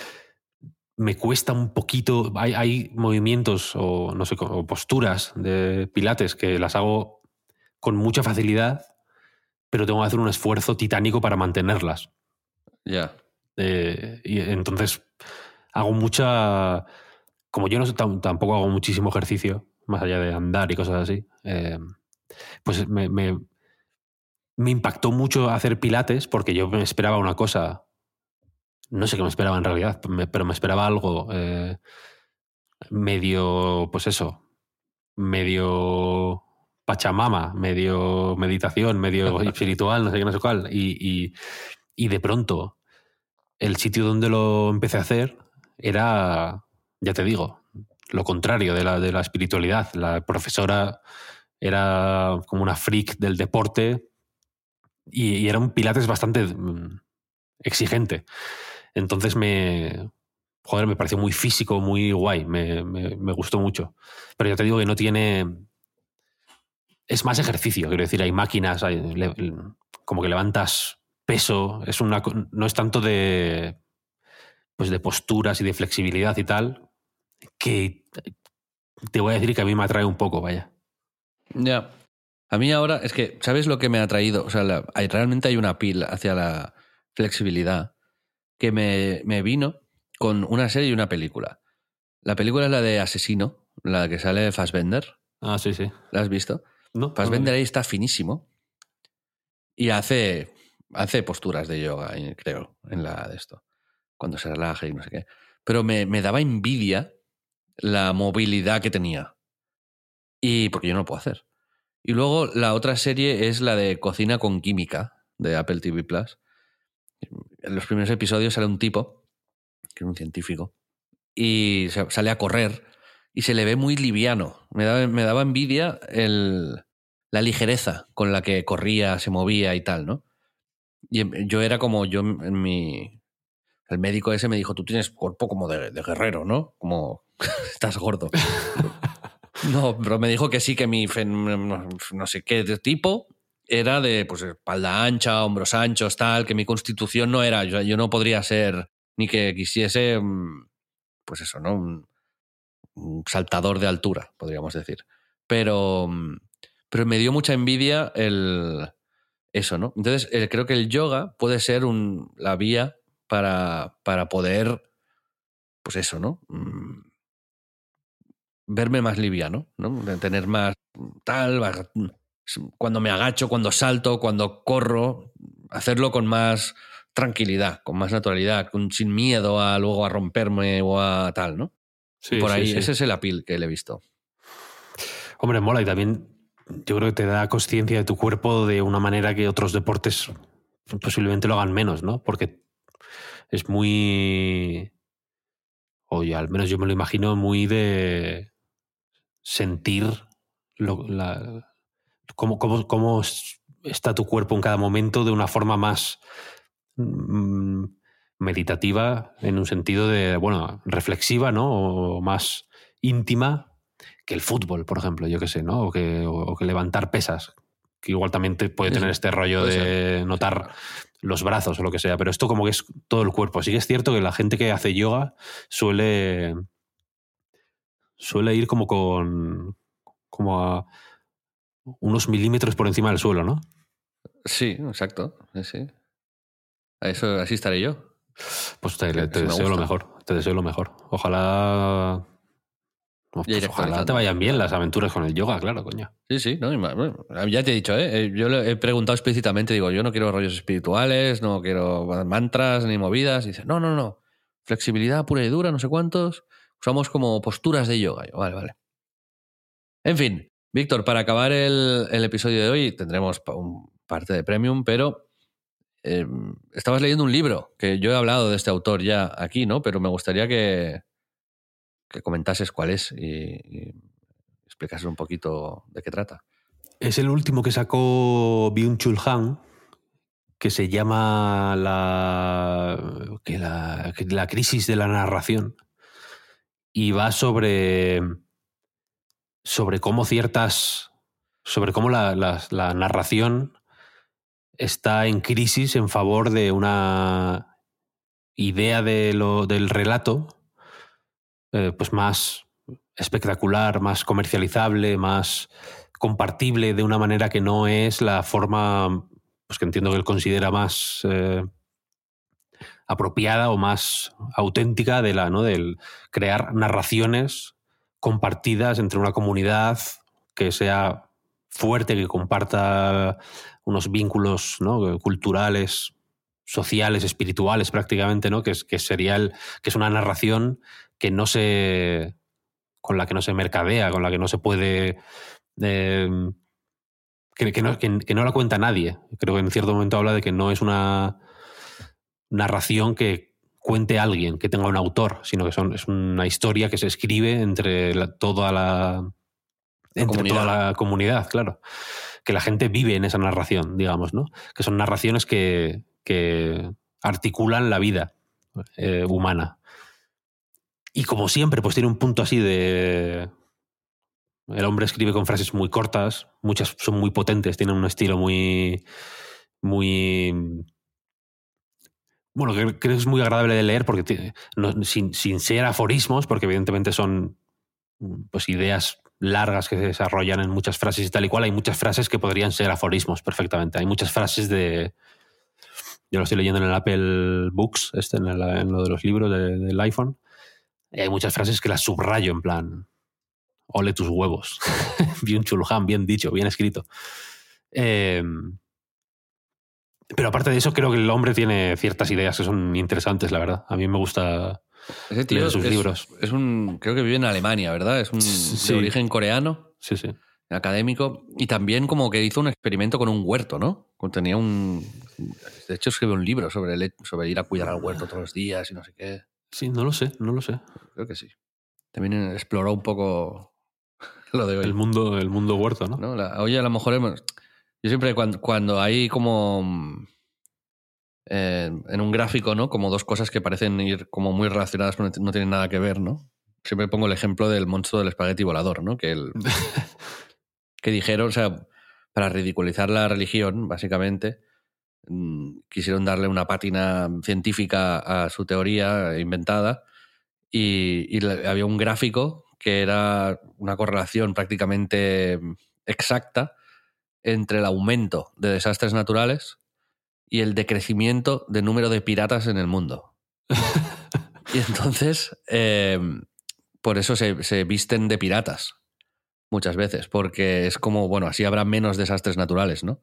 me cuesta un poquito. Hay, hay movimientos o no sé, o posturas de pilates que las hago con mucha facilidad, pero tengo que hacer un esfuerzo titánico para mantenerlas. Ya. Yeah. Eh, y entonces hago mucha. Como yo no tampoco hago muchísimo ejercicio, más allá de andar y cosas así, eh, pues me. me Me impactó mucho hacer pilates porque yo me esperaba una cosa no sé qué me esperaba en realidad, me, pero me esperaba algo eh, medio, pues eso, medio Pachamama, medio meditación, medio espiritual, no sé qué, no sé cuál. Y, y, y de pronto, el sitio donde lo empecé a hacer era, ya te digo, lo contrario de la, de la espiritualidad. La profesora era como una freak del deporte y, y era un pilates bastante mm, exigente. Entonces me... Joder, me pareció muy físico, muy guay. Me, me, me gustó mucho. Pero ya te digo que no tiene... Es más ejercicio, quiero decir, hay máquinas, hay, le, como que levantas peso, es una, no es tanto de, pues de posturas y de flexibilidad y tal, que te voy a decir que a mí me atrae un poco, vaya. Ya. A mí ahora, es que, ¿sabes lo que me ha traído? O sea, la, hay, realmente hay una pila hacia la flexibilidad que me, me vino con una serie y una película. La película es la de Asesino, la que sale de Fassbender. Ah, sí, sí. ¿La has visto? No, Fassbender no. ahí está finísimo y hace, hace posturas de yoga, creo, en la de esto, cuando se relaja y no sé qué. Pero me, me daba envidia la movilidad que tenía. Y porque yo no lo puedo hacer. Y luego la otra serie es la de Cocina con Química, de Apple T V Plus. En los primeros episodios sale un tipo, que es un científico, y sale a correr y se le ve muy liviano. Me daba, me daba envidia el, la ligereza con la que corría, se movía y tal, ¿no? Y yo era como, yo en mi... El médico ese me dijo, tú tienes cuerpo como de, de guerrero, ¿no? Como, estás gordo. No, pero me dijo que sí, que mi no, no sé qué de tipo era de pues espalda ancha, hombros anchos, tal, que mi constitución no era, yo, yo no podría ser ni que quisiese, pues eso, ¿no? Un, un saltador de altura, podríamos decir. Pero, pero me dio mucha envidia el eso, ¿no? Entonces, eh, creo que el yoga puede ser un, la vía para, para poder, pues eso, ¿no? Mm, verme más liviano, ¿no? Tener más tal, cuando me agacho, cuando salto, cuando corro, hacerlo con más tranquilidad, con más naturalidad, con, sin miedo a luego a romperme o a tal, ¿no? Sí, por ahí, sí, sí. Ese es el appeal que le he visto. Hombre, mola, y también yo creo que te da consciencia de tu cuerpo de una manera que otros deportes posiblemente lo hagan menos, ¿no? Porque es muy... Oye, al menos yo me lo imagino muy de sentir lo, la, cómo, cómo, cómo está tu cuerpo en cada momento de una forma más mmm, meditativa, en un sentido de, bueno, reflexiva, ¿no? O más íntima que el fútbol, por ejemplo, yo qué sé, ¿no? O que, o, o que levantar pesas, que igual también te puede tener este rollo de notar los brazos o lo que sea, pero esto como que es todo el cuerpo. Sí que es cierto que la gente que hace yoga suele suele ir como con como a unos milímetros por encima del suelo, ¿no? Sí, exacto. Sí, sí. A eso, así estaré yo. Pues te, te, te deseo lo mejor. Te deseo lo mejor. Ojalá... Pues ojalá te vayan bien las aventuras con el yoga, claro, coño. Sí, sí, no, ya te he dicho, ¿eh? Yo le he preguntado explícitamente, digo, yo no quiero rollos espirituales, no quiero mantras ni movidas. Y dice, no, no, no, flexibilidad pura y dura, no sé cuántos, usamos como posturas de yoga. Yo, vale, vale. En fin, Víctor, para acabar el, el episodio de hoy tendremos un parte de Premium, pero eh, estabas leyendo un libro, que yo he hablado de este autor ya aquí, ¿no? Pero me gustaría que... que comentases cuál es y, y explicases un poquito de qué trata. Es el último que sacó Byung-Chul Han, que se llama la, que la, que la crisis de la narración, y va sobre, sobre cómo ciertas, sobre cómo la, la, la narración está en crisis en favor de una idea de lo, del relato eh, pues más espectacular, más comercializable, más compartible de una manera que no es la forma pues que entiendo que él considera más eh, apropiada o más auténtica de la, ¿no? Del crear narraciones compartidas entre una comunidad que sea fuerte, que comparta unos vínculos, ¿no? culturales sociales, espirituales prácticamente, ¿no? Que es, que sería el, que es una narración que no se, con la que no se mercadea, con la que no se puede, eh, que, que, no, que, que no la cuenta nadie. Creo que en cierto momento habla de que no es una narración que cuente alguien, que tenga un autor, sino que son, es una historia que se escribe entre la, toda la, entre comunidad. toda la comunidad, claro. Que la gente vive en esa narración, digamos, ¿no? Que son narraciones que, que articulan la vida eh, humana. Y como siempre, pues tiene un punto así de... El hombre escribe con frases muy cortas, muchas son muy potentes, tienen un estilo muy... muy... Bueno, creo que es muy agradable de leer porque tiene, no, sin, sin ser aforismos, porque evidentemente son pues ideas largas que se desarrollan en muchas frases y tal y cual. Hay muchas frases que podrían ser aforismos perfectamente. Hay muchas frases de... Yo lo estoy leyendo en el Apple Books, este, en, el, en lo de los libros de, del iPhone. Y hay muchas frases que las subrayo en plan... Ole tus huevos. Bien chuluján, bien dicho, bien escrito. Eh, pero aparte de eso, creo que el hombre tiene ciertas ideas que son interesantes, la verdad. A mí me gusta Ese tío leer sus es, libros. Es un, creo que vive en Alemania, ¿verdad? Es un Sí. de origen coreano, Sí, sí. académico, y también como que hizo un experimento con un huerto, ¿no? Tenía un... De hecho, escribió un libro sobre, el, sobre ir a cuidar al huerto todos los días y no sé qué. Sí, no lo sé, no lo sé. Creo que sí. También exploró un poco lo de hoy. El mundo, el mundo huerto, ¿no? ¿No? La, oye, a lo mejor hemos... Yo siempre cuando, cuando hay como... Eh, en un gráfico, ¿no? Como dos cosas que parecen ir como muy relacionadas, pero no tienen nada que ver, ¿no? Siempre pongo el ejemplo del monstruo del espagueti volador, ¿no? Que, el, que dijeron, o sea, para ridiculizar la religión, básicamente, mmm, quisieron darle una pátina científica a su teoría inventada y, y había un gráfico que era una correlación prácticamente exacta entre el aumento de desastres naturales y el decrecimiento de número de piratas en el mundo. Y entonces, eh, por eso se, se visten de piratas muchas veces, porque es como, bueno, así habrá menos desastres naturales, ¿no?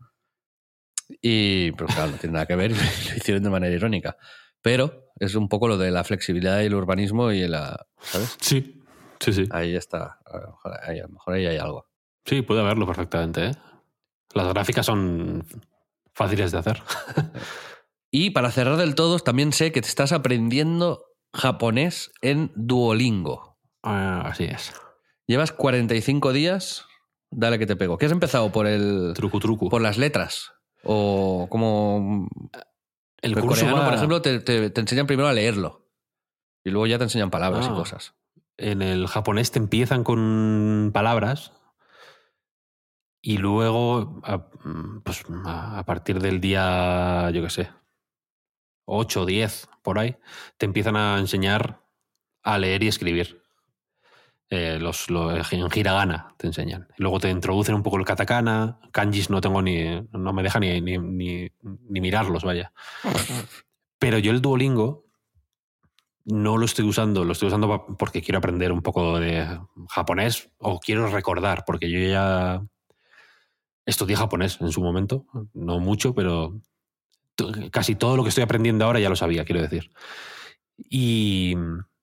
Y, pero claro, no tiene nada que ver y lo hicieron de manera irónica. Pero es un poco lo de la flexibilidad y el urbanismo y la... ¿Sabes? Sí, sí, sí. Ahí está. A lo mejor ahí, a lo mejor ahí hay algo. Sí, puede haberlo perfectamente, ¿eh? Las gráficas son fáciles de hacer. Y para cerrar del todo, también sé que te estás aprendiendo japonés en Duolingo. Uh, así es. Llevas cuarenta y cinco días, dale que te pego. ¿Qué has empezado por el... Truco, truco. por las letras? O como... El, el curso coreano, va... por ejemplo, te, te, te enseñan primero a leerlo. Y luego ya te enseñan palabras ah, y cosas. En el japonés te empiezan con palabras y luego, a, pues, a partir del día, yo qué sé, ocho o diez, por ahí, te empiezan a enseñar a leer y escribir. Eh, los, los, en hiragana te enseñan. Luego te introducen un poco el katakana. Kanjis no tengo ni... No me deja ni, ni, ni, ni mirarlos, vaya. Pero yo el Duolingo no lo estoy usando. Lo estoy usando porque quiero aprender un poco de japonés o quiero recordar, porque yo ya estudié japonés en su momento. No mucho, pero casi todo lo que estoy aprendiendo ahora ya lo sabía, quiero decir. Y...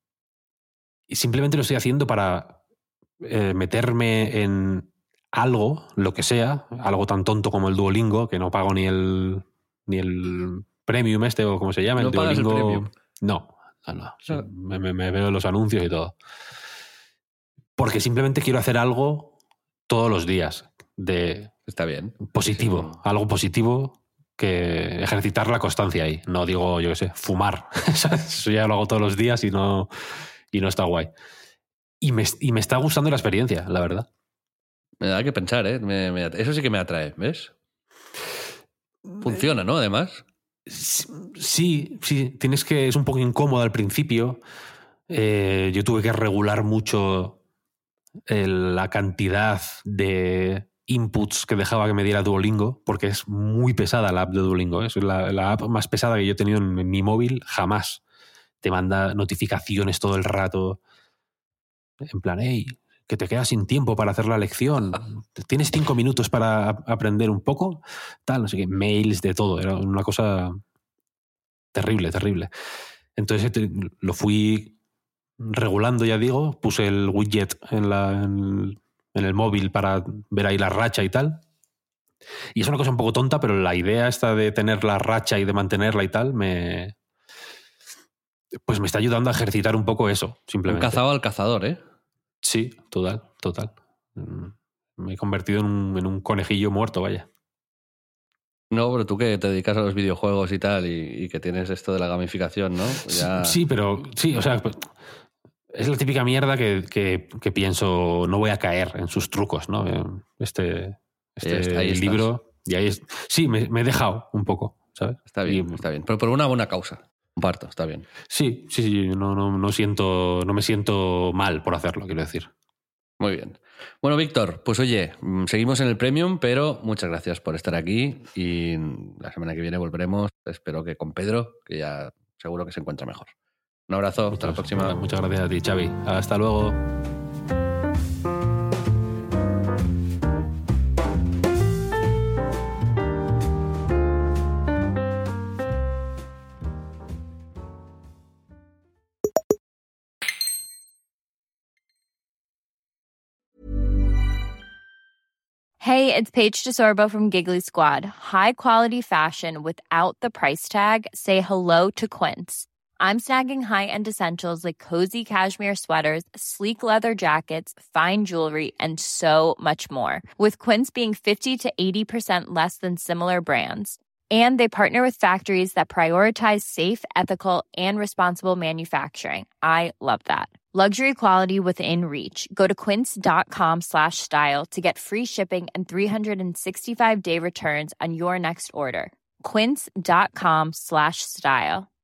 Y simplemente lo estoy haciendo para eh, meterme en algo, lo que sea, algo tan tonto como el Duolingo, que no pago ni el ni el premium este o como se llama. ¿No el pagas Duolingo. el premium? No, no, no. Sí, Ah. me, me, me veo los anuncios y todo. Porque simplemente quiero hacer algo todos los días de Está bien. positivo, Sí. algo positivo, que ejercitar la constancia ahí. No digo, yo qué sé, fumar. Eso ya lo hago todos los días y no... Y no está guay. Y me, y me está gustando la experiencia, la verdad. Me da que pensar, ¿eh? Me, me, eso sí que me atrae, ¿ves? Funciona, ¿no? Además. Sí, sí. Tienes que... Es un poco incómodo al principio. Eh, yo tuve que regular mucho el, la cantidad de inputs que dejaba que me diera Duolingo, porque es muy pesada la app de Duolingo. ¿eh? Es la, la app más pesada que yo he tenido en, en mi móvil jamás. Te manda notificaciones todo el rato. En plan, hey, que te quedas sin tiempo para hacer la lección. ¿Tienes cinco minutos para aprender un poco? Tal, no sé qué. Mails, de todo. Era una cosa terrible, terrible. Entonces lo fui regulando, ya digo, puse el widget en, la, en, en el móvil para ver ahí la racha y tal. Y es una cosa un poco tonta, pero la idea esta de tener la racha y de mantenerla y tal, me pues me está ayudando a ejercitar un poco eso, simplemente. Un cazado al cazador, ¿eh? Sí, total, total. Me he convertido en un, en un conejillo muerto, vaya. No, pero tú que te dedicas a los videojuegos y tal, y, y que tienes esto de la gamificación, ¿no? Ya... Sí, pero sí, o sea, es la típica mierda que, que, que pienso, no voy a caer en sus trucos, ¿no? Este, este ahí libro, y ahí es, sí, me, me he dejado un poco, ¿sabes? Está bien, y, está bien, pero por una buena causa. Comparto, está bien. Sí, sí, sí, no, no, no siento, no me siento mal por hacerlo, quiero decir. Muy bien. Bueno, Víctor, pues oye, seguimos en el Premium, pero muchas gracias por estar aquí y la semana que viene volveremos, espero que con Pedro, que ya seguro que se encuentra mejor. Un abrazo, muchas, hasta la próxima. Muchas gracias a ti, Xavi. Hasta luego. Hey, it's Paige DeSorbo from Giggly Squad. High quality fashion without the price tag. Say hello to Quince. I'm snagging high-end essentials like cozy cashmere sweaters, sleek leather jackets, fine jewelry, and so much more. With Quince being fifty to eighty percent less than similar brands. And they partner with factories that prioritize safe, ethical, and responsible manufacturing. I love that. Luxury quality within reach. Go to quince.com slash style to get free shipping and three sixty-five day returns on your next order. Quince.com slash style.